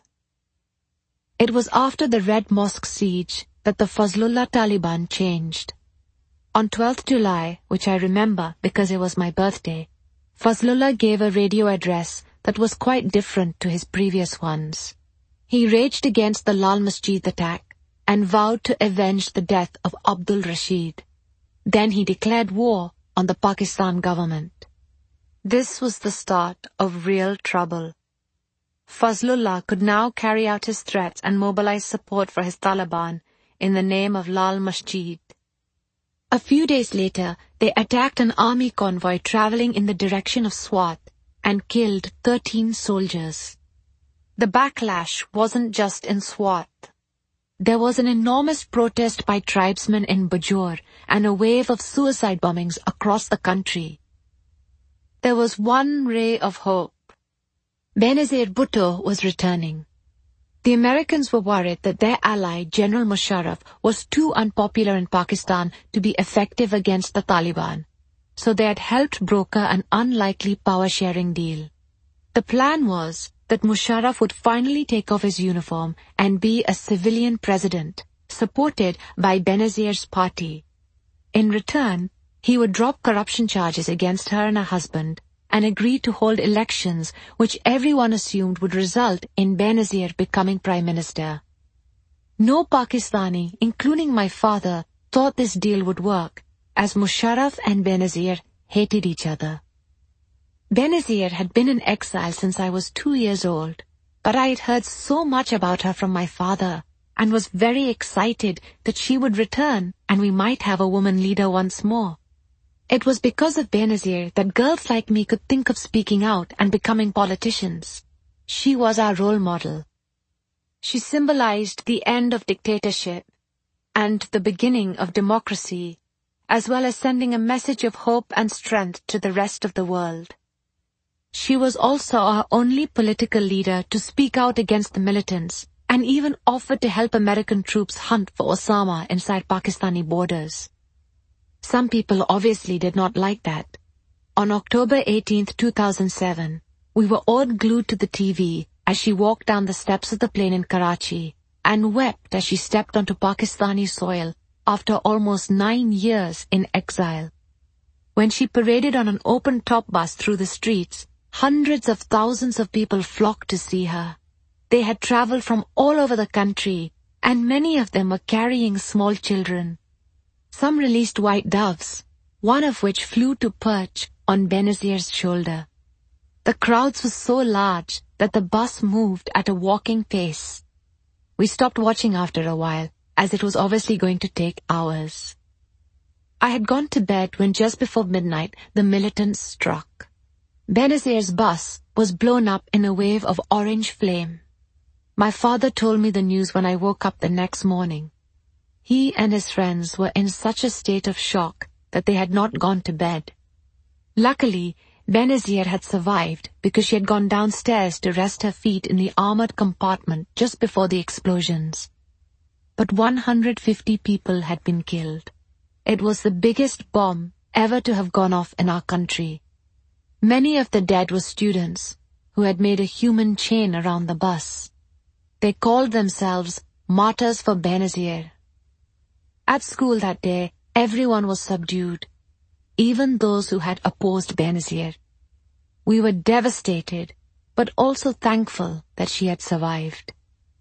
It was after the Red Mosque siege that the Fazlullah Taliban changed. On 12th July, which I remember because it was my birthday, Fazlullah gave a radio address that was quite different to his previous ones. He raged against the Lal Masjid attack and vowed to avenge the death of Abdul Rashid. Then he declared war on the Pakistan government. This was the start of real trouble. Fazlullah could now carry out his threats and mobilize support for his Taliban in the name of Lal Masjid. A few days later, they attacked an army convoy traveling in the direction of Swat and killed 13 soldiers. The backlash wasn't just in Swat. There was an enormous protest by tribesmen in Bajour and a wave of suicide bombings across the country. There was one ray of hope. Benazir Bhutto was returning. The Americans were worried that their ally, General Musharraf, was too unpopular in Pakistan to be effective against the Taliban, so they had helped broker an unlikely power-sharing deal. The plan was that Musharraf would finally take off his uniform and be a civilian president, supported by Benazir's party. In return, he would drop corruption charges against her and her husband and agree to hold elections which everyone assumed would result in Benazir becoming Prime Minister. No Pakistani, including my father, thought this deal would work, as Musharraf and Benazir hated each other. Benazir had been in exile since I was 2 years old, but I had heard so much about her from my father and was very excited that she would return and we might have a woman leader once more. It was because of Benazir that girls like me could think of speaking out and becoming politicians. She was our role model. She symbolized the end of dictatorship and the beginning of democracy, as well as sending a message of hope and strength to the rest of the world. She was also our only political leader to speak out against the militants and even offered to help American troops hunt for Osama inside Pakistani borders. Some people obviously did not like that. On October 18th, 2007, we were all glued to the TV as she walked down the steps of the plane in Karachi and wept as she stepped onto Pakistani soil after almost 9 years in exile. When she paraded on an open-top bus through the streets, hundreds of thousands of people flocked to see her. They had traveled from all over the country, and many of them were carrying small children. Some released white doves, one of which flew to perch on Benazir's shoulder. The crowds were so large that the bus moved at a walking pace. We stopped watching after a while, as it was obviously going to take hours. I had gone to bed when just before midnight the militants struck. Benazir's bus was blown up in a wave of orange flame. My father told me the news when I woke up the next morning. He and his friends were in such a state of shock that they had not gone to bed. Luckily, Benazir had survived because she had gone downstairs to rest her feet in the armored compartment just before the explosions. But 150 people had been killed. It was the biggest bomb ever to have gone off in our country. Many of the dead were students who had made a human chain around the bus. They called themselves Martyrs for Benazir. At school that day, everyone was subdued, even those who had opposed Benazir. We were devastated, but also thankful that she had survived.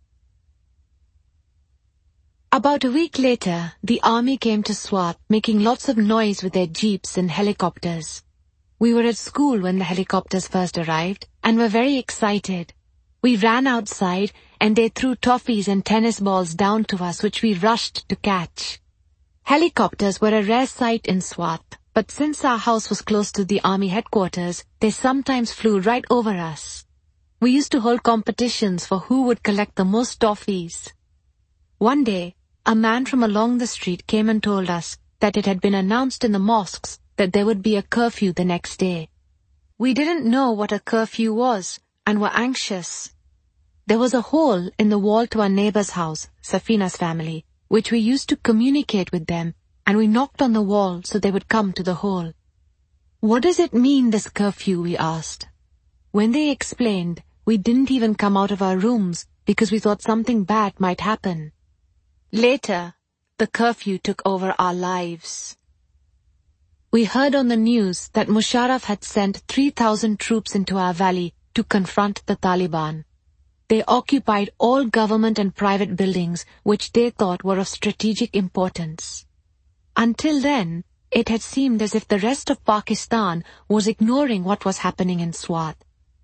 About a week later, the army came to Swat, making lots of noise with their jeeps and helicopters. We were at school when the helicopters first arrived and were very excited. We ran outside and they threw toffees and tennis balls down to us, which we rushed to catch. Helicopters were a rare sight in Swat, but since our house was close to the army headquarters, they sometimes flew right over us. We used to hold competitions for who would collect the most toffees. One day, a man from along the street came and told us that it had been announced in the mosques that there would be a curfew the next day. We didn't know what a curfew was and were anxious. There was a hole in the wall to our neighbor's house, Safina's family, which we used to communicate with them, and we knocked on the wall so they would come to the hole. "What does it mean, this curfew?" we asked. When they explained, we didn't even come out of our rooms because we thought something bad might happen. Later, the curfew took over our lives. We heard on the news that Musharraf had sent 3,000 troops into our valley to confront the Taliban. They occupied all government and private buildings which they thought were of strategic importance. Until then, it had seemed as if the rest of Pakistan was ignoring what was happening in Swat.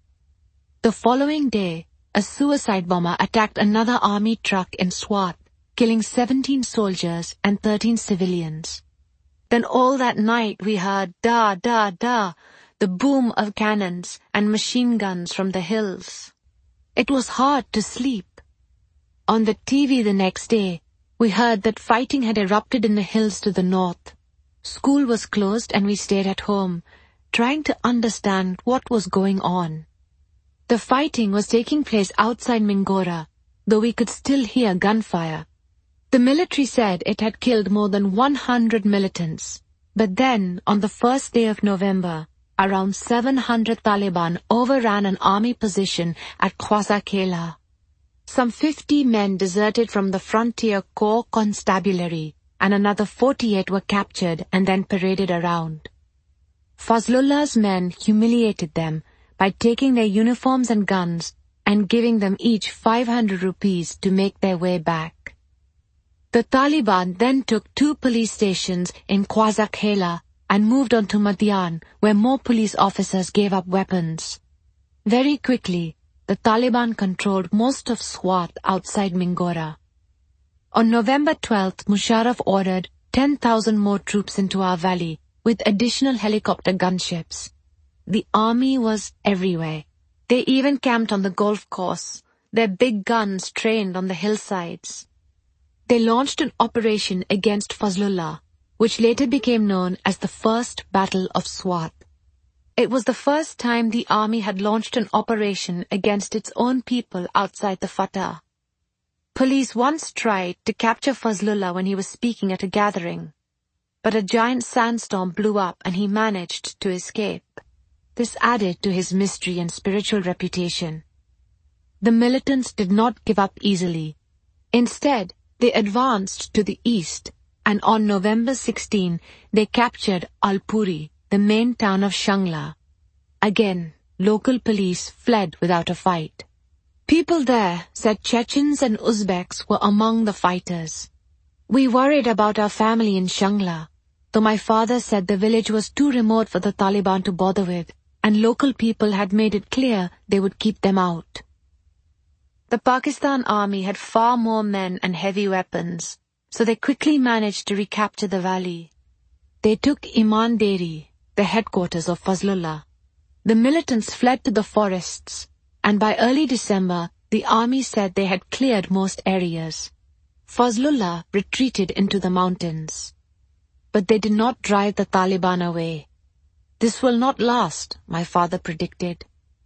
The following day, a suicide bomber attacked another army truck in Swat, killing 17 soldiers and 13 civilians. Then all that night we heard da, da, da, the boom of cannons and machine guns from the hills. It was hard to sleep. On the TV the next day, we heard that fighting had erupted in the hills to the north. School was closed and we stayed at home, trying to understand what was going on. The fighting was taking place outside Mingora, though we could still hear gunfire. The military said it had killed more than 100 militants, but then, on the first day of November, around 700 Taliban overran an army position at Khwaza Kela. Some 50 men deserted from the Frontier Corps Constabulary, and another 48 were captured and then paraded around. Fazlullah's men humiliated them by taking their uniforms and guns and giving them each 500 rupees to make their way back. The Taliban then took 2 police stations in Khwaza Kela and moved on to Madian, where more police officers gave up weapons. Very quickly, the Taliban controlled most of Swat outside Mingora. On November 12th, Musharraf ordered 10,000 more troops into our valley with additional helicopter gunships. The army was everywhere. They even camped on the golf course, their big guns trained on the hillsides. They launched an operation against Fazlullah, which later became known as the First Battle of Swat. It was the first time the army had launched an operation against its own people outside the Fatah. Police once tried to capture Fazlullah when he was speaking at a gathering, but a giant sandstorm blew up and he managed to escape. This added to his mystery and spiritual reputation. The militants did not give up easily. Instead, they advanced to the east, and on November 16, they captured Alpuri, the main town of Shangla. Again, local police fled without a fight. People there said Chechens and Uzbeks were among the fighters. We worried about our family in Shangla, though my father said the village was too remote for the Taliban to bother with, and local people had made it clear they would keep them out. The Pakistan army had far more men and heavy weapons, so they quickly managed to recapture the valley. They took Imanderi, the headquarters of Fazlullah. The militants fled to the forests, and by early December, the army said they had cleared most areas. Fazlullah retreated into the mountains. But they did not drive the Taliban away. This will not last, my father predicted.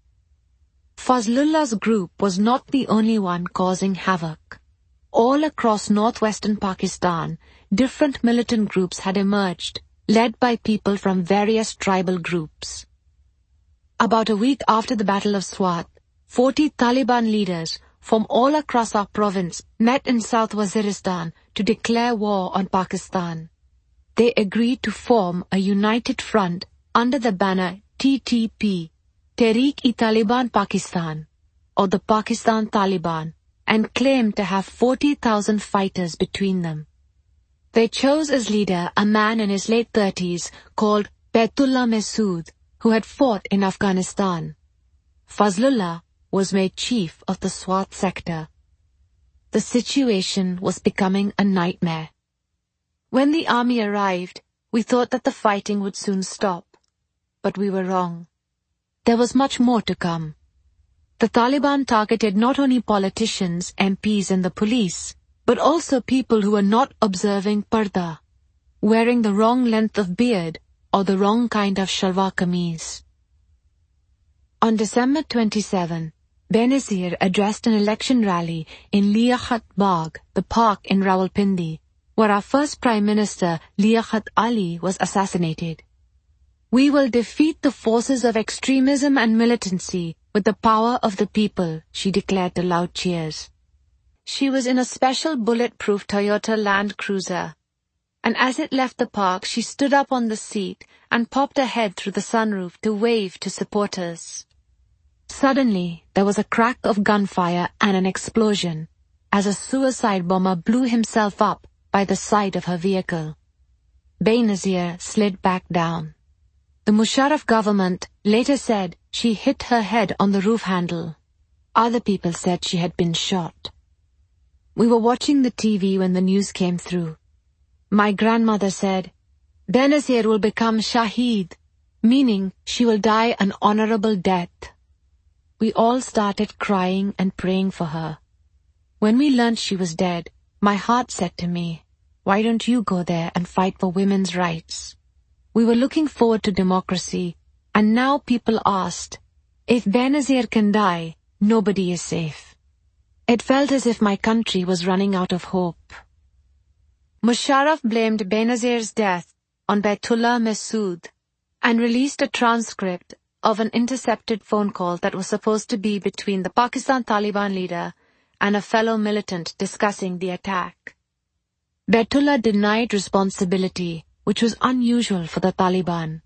Fazlullah's group was not the only one causing havoc. All across northwestern Pakistan, different militant groups had emerged, led by people from various tribal groups. About a week after the Battle of Swat, 40 Taliban leaders from all across our province met in South Waziristan to declare war on Pakistan. They agreed to form a united front under the banner TTP, Tehreek-e-Taliban Pakistan, or the Pakistan Taliban, and claimed to have 40,000 fighters between them. They chose as leader a man in his late 30s called Baitullah Masood, who had fought in Afghanistan. Fazlullah was made chief of the Swat sector. The situation was becoming a nightmare. When the army arrived, we thought that the fighting would soon stop. But we were wrong. There was much more to come. The Taliban targeted not only politicians, MPs and the police, but also people who were not observing parda, wearing the wrong length of beard or the wrong kind of shalwar kameez. On December 27, Benazir addressed an election rally in Liaquat Bagh, the park in Rawalpindi, where our first Prime Minister, Liaquat Ali, was assassinated. We will defeat the forces of extremism and militancy with the power of the people, she declared to loud cheers. She was in a special bulletproof Toyota Land Cruiser, and as it left the park, she stood up on the seat and popped her head through the sunroof to wave to supporters. Suddenly, there was a crack of gunfire and an explosion, as a suicide bomber blew himself up by the side of her vehicle. Benazir slid back down. The Musharraf government later said she hit her head on the roof handle. Other people said she had been shot. We were watching the TV when the news came through. My grandmother said, Benazir will become Shaheed, meaning she will die an honorable death. We all started crying and praying for her. When we learned she was dead, my heart said to me, why don't you go there and fight for women's rights? We were looking forward to democracy, and now people asked, if Benazir can die, nobody is safe. It felt as if my country was running out of hope. Musharraf blamed Benazir's death on Baitullah Masood and released a transcript of an intercepted phone call that was supposed to be between the Pakistan Taliban leader and a fellow militant discussing the attack. Baitullah denied responsibility, which was unusual for the Taliban.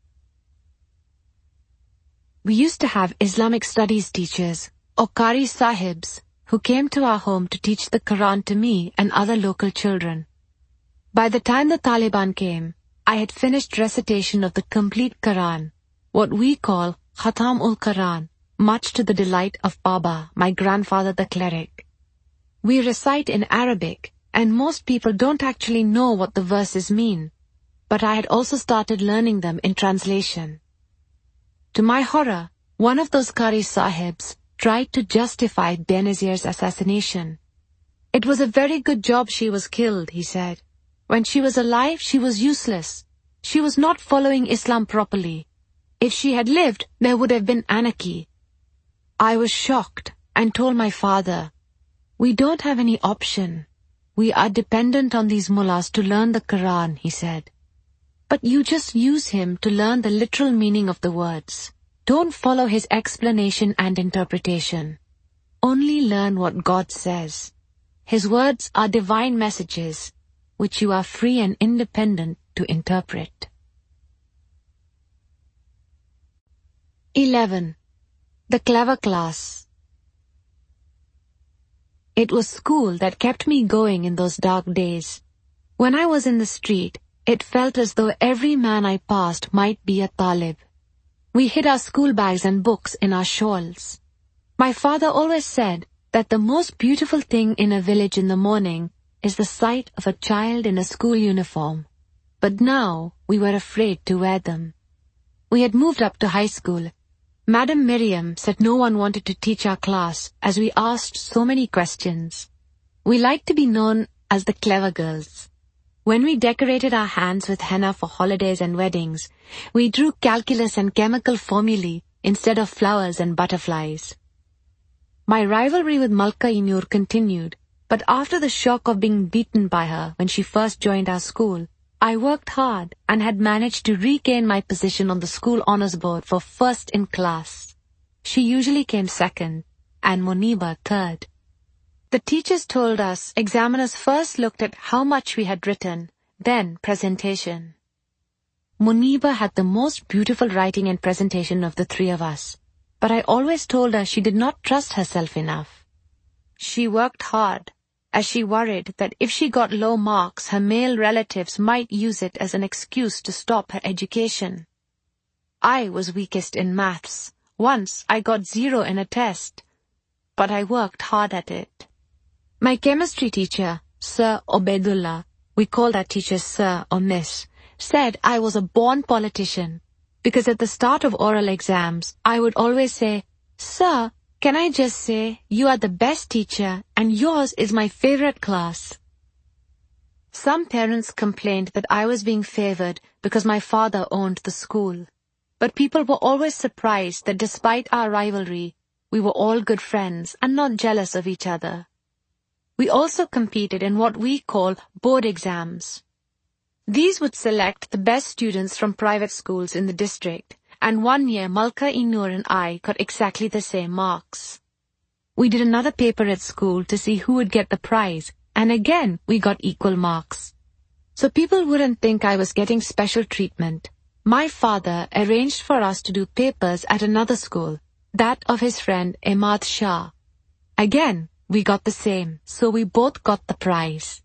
We used to have Islamic studies teachers, or Qari Sahibs, who came to our home to teach the Quran to me and other local children. By the time the Taliban came, I had finished recitation of the complete Quran, what we call Khatam-ul-Quran, much to the delight of Baba, my grandfather the cleric. We recite in Arabic, and most people don't actually know what the verses mean, but I had also started learning them in translation. To my horror, one of those Qari Sahibs tried to justify Benazir's assassination. It was a very good job she was killed, he said. When she was alive, she was useless. She was not following Islam properly. If she had lived, there would have been anarchy. I was shocked and told my father, we don't have any option. We are dependent on these mullahs to learn the Quran, he said. But you just use him to learn the literal meaning of the words. Don't follow his explanation and interpretation. Only learn what God says. His words are divine messages, which you are free and independent to interpret. 11. The Clever Class. It was school that kept me going in those dark days. When I was in the street, it felt as though every man I passed might be a talib. We hid our school bags and books in our shawls. My father always said that the most beautiful thing in a village in the morning is the sight of a child in a school uniform. But now we were afraid to wear them. We had moved up to high school. Madam Miriam said no one wanted to teach our class as we asked so many questions. We liked to be known as the clever girls. When we decorated our hands with henna for holidays and weddings, we drew calculus and chemical formulae instead of flowers and butterflies. My rivalry with Malka Inur continued, but after the shock of being beaten by her when she first joined our school, I worked hard and had managed to regain my position on the school honors board for first in class. She usually came second, and Muniba third. The teachers told us examiners first looked at how much we had written, then presentation. Muniba had the most beautiful writing and presentation of the three of us, but I always told her she did not trust herself enough. She worked hard, as she worried that if she got low marks, her male relatives might use it as an excuse to stop her education. I was weakest in maths. Once I got 0 in a test, but I worked hard at it. My chemistry teacher, Sir Obaidullah, we called our teachers sir or miss, said I was a born politician because at the start of oral exams, I would always say, "Sir, can I just say you are the best teacher and yours is my favorite class?" Some parents complained that I was being favored because my father owned the school. But people were always surprised that despite our rivalry, we were all good friends and not jealous of each other. We also competed in what we call board exams. These would select the best students from private schools in the district, and one year Malka-e-Noor and I got exactly the same marks. We did another paper at school to see who would get the prize, and again we got equal marks. So people wouldn't think I was getting special treatment. My father arranged for us to do papers at another school, that of his friend Ahmad Shah. Again, we got the same, so we both got the prize.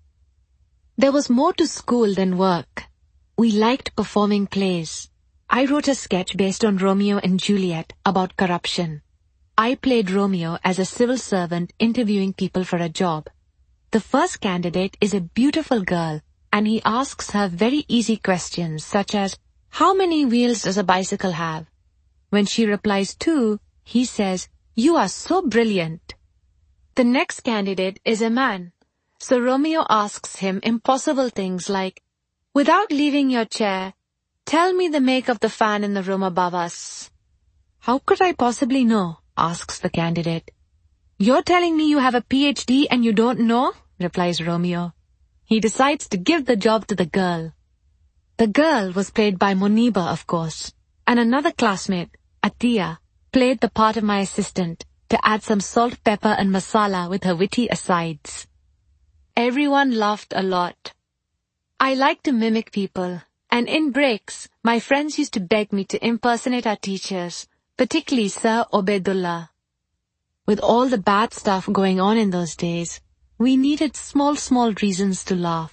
There was more to school than work. We liked performing plays. I wrote a sketch based on Romeo and Juliet about corruption. I played Romeo as a civil servant interviewing people for a job. The first candidate is a beautiful girl, and he asks her very easy questions such as, "How many wheels does a bicycle have?" When she replies 2, he says, "You are so brilliant." The next candidate is a man. So Romeo asks him impossible things like, "Without leaving your chair, tell me the make of the fan in the room above us." "How could I possibly know?" asks the candidate. "You're telling me you have a PhD and you don't know?" replies Romeo. He decides to give the job to the girl. The girl was played by Moniba, of course, and another classmate, Atiya, played the part of my assistant to add some salt, pepper and masala with her witty asides. Everyone laughed a lot. I like to mimic people, and in breaks, my friends used to beg me to impersonate our teachers, particularly Sir Obaidullah. With all the bad stuff going on in those days, we needed small reasons to laugh.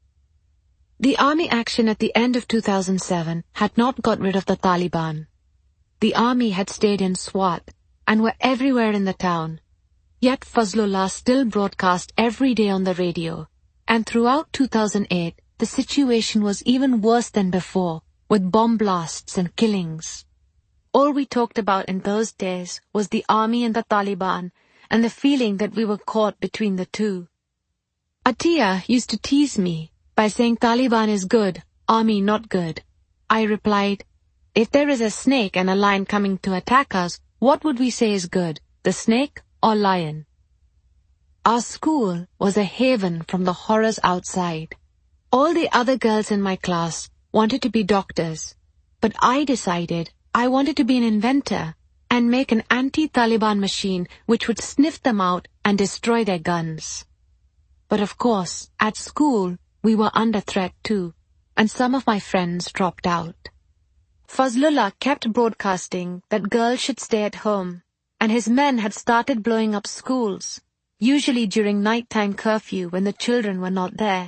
The army action at the end of 2007 had not got rid of the Taliban. The army had stayed in Swat and were everywhere in the town. Yet Fazlullah still broadcast every day on the radio, and throughout 2008, the situation was even worse than before, with bomb blasts and killings. All we talked about in those days was the army and the Taliban, and the feeling that we were caught between the two. Atiya used to tease me by saying Taliban is good, army not good. I replied, "If there is a snake and a lion coming to attack us, what would we say is good, the snake or lion?" Our school was a haven from the horrors outside. All the other girls in my class wanted to be doctors, but I decided I wanted to be an inventor and make an anti-Taliban machine which would sniff them out and destroy their guns. But of course, at school, we were under threat too, and some of my friends dropped out. Fazlullah kept broadcasting that girls should stay at home, and his men had started blowing up schools, usually during nighttime curfew when the children were not there.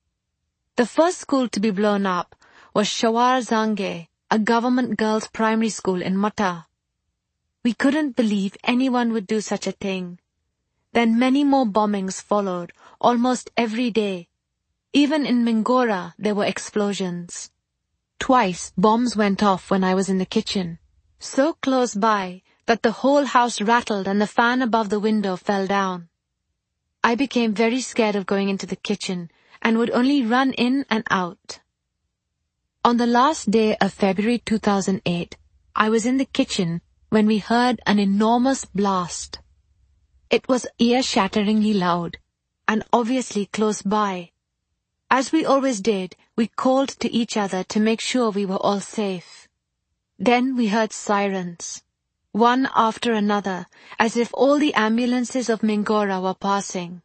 The first school to be blown up was Shawar Zange, a government girls' primary school in Mata. We couldn't believe anyone would do such a thing. Then many more bombings followed, almost every day. Even in Mingora, there were explosions. Twice, bombs went off when I was in the kitchen, so close by that the whole house rattled and the fan above the window fell down. I became very scared of going into the kitchen and would only run in and out. On the last day of February 2008, I was in the kitchen when we heard an enormous blast. It was ear-shatteringly loud, and obviously close by. As we always did, we called to each other to make sure we were all safe. Then we heard sirens, one after another, as if all the ambulances of Mingora were passing.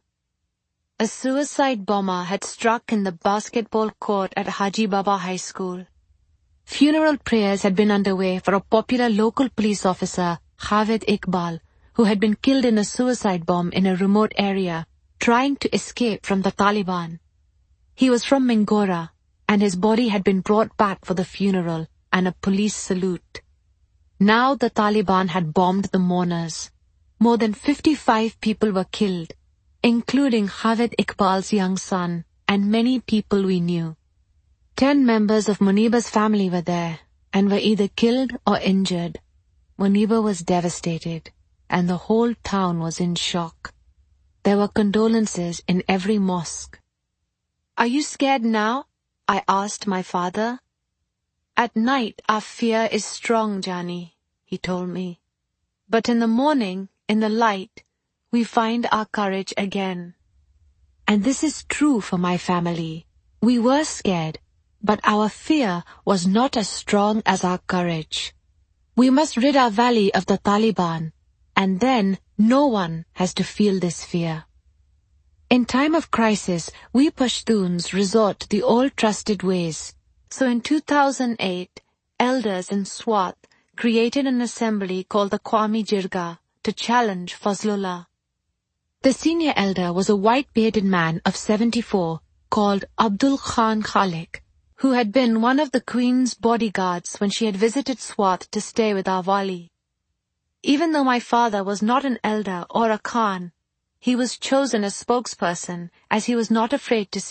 A suicide bomber had struck in the basketball court at Haji Baba High School. Funeral prayers had been underway for a popular local police officer, Javed Iqbal, who had been killed in a suicide bomb in a remote area, trying to escape from the Taliban. He was from Mingora, and his body had been brought back for the funeral and a police salute. Now the Taliban had bombed the mourners. More than 55 people were killed, including Javed Iqbal's young son and many people we knew. 10 members of Muniba's family were there and were either killed or injured. Muniba was devastated, and the whole town was in shock. There were condolences in every mosque. "Are you scared now?" I asked my father. "At night our fear is strong, Jani," he told me. "But in the morning, in the light, we find our courage again." And this is true for my family. We were scared, but our fear was not as strong as our courage. We must rid our valley of the Taliban, and then no one has to feel this fear. In time of crisis, we Pashtuns resort to the old trusted ways. So in 2008, elders in Swat created an assembly called the Qawmi Jirga to challenge Fazlullah. The senior elder was a white-bearded man of 74 called Abdul Khan Khalik, who had been one of the Queen's bodyguards when she had visited Swat to stay with our wali. Even though my father was not an elder or a Khan, he was chosen as spokesperson as he was not afraid to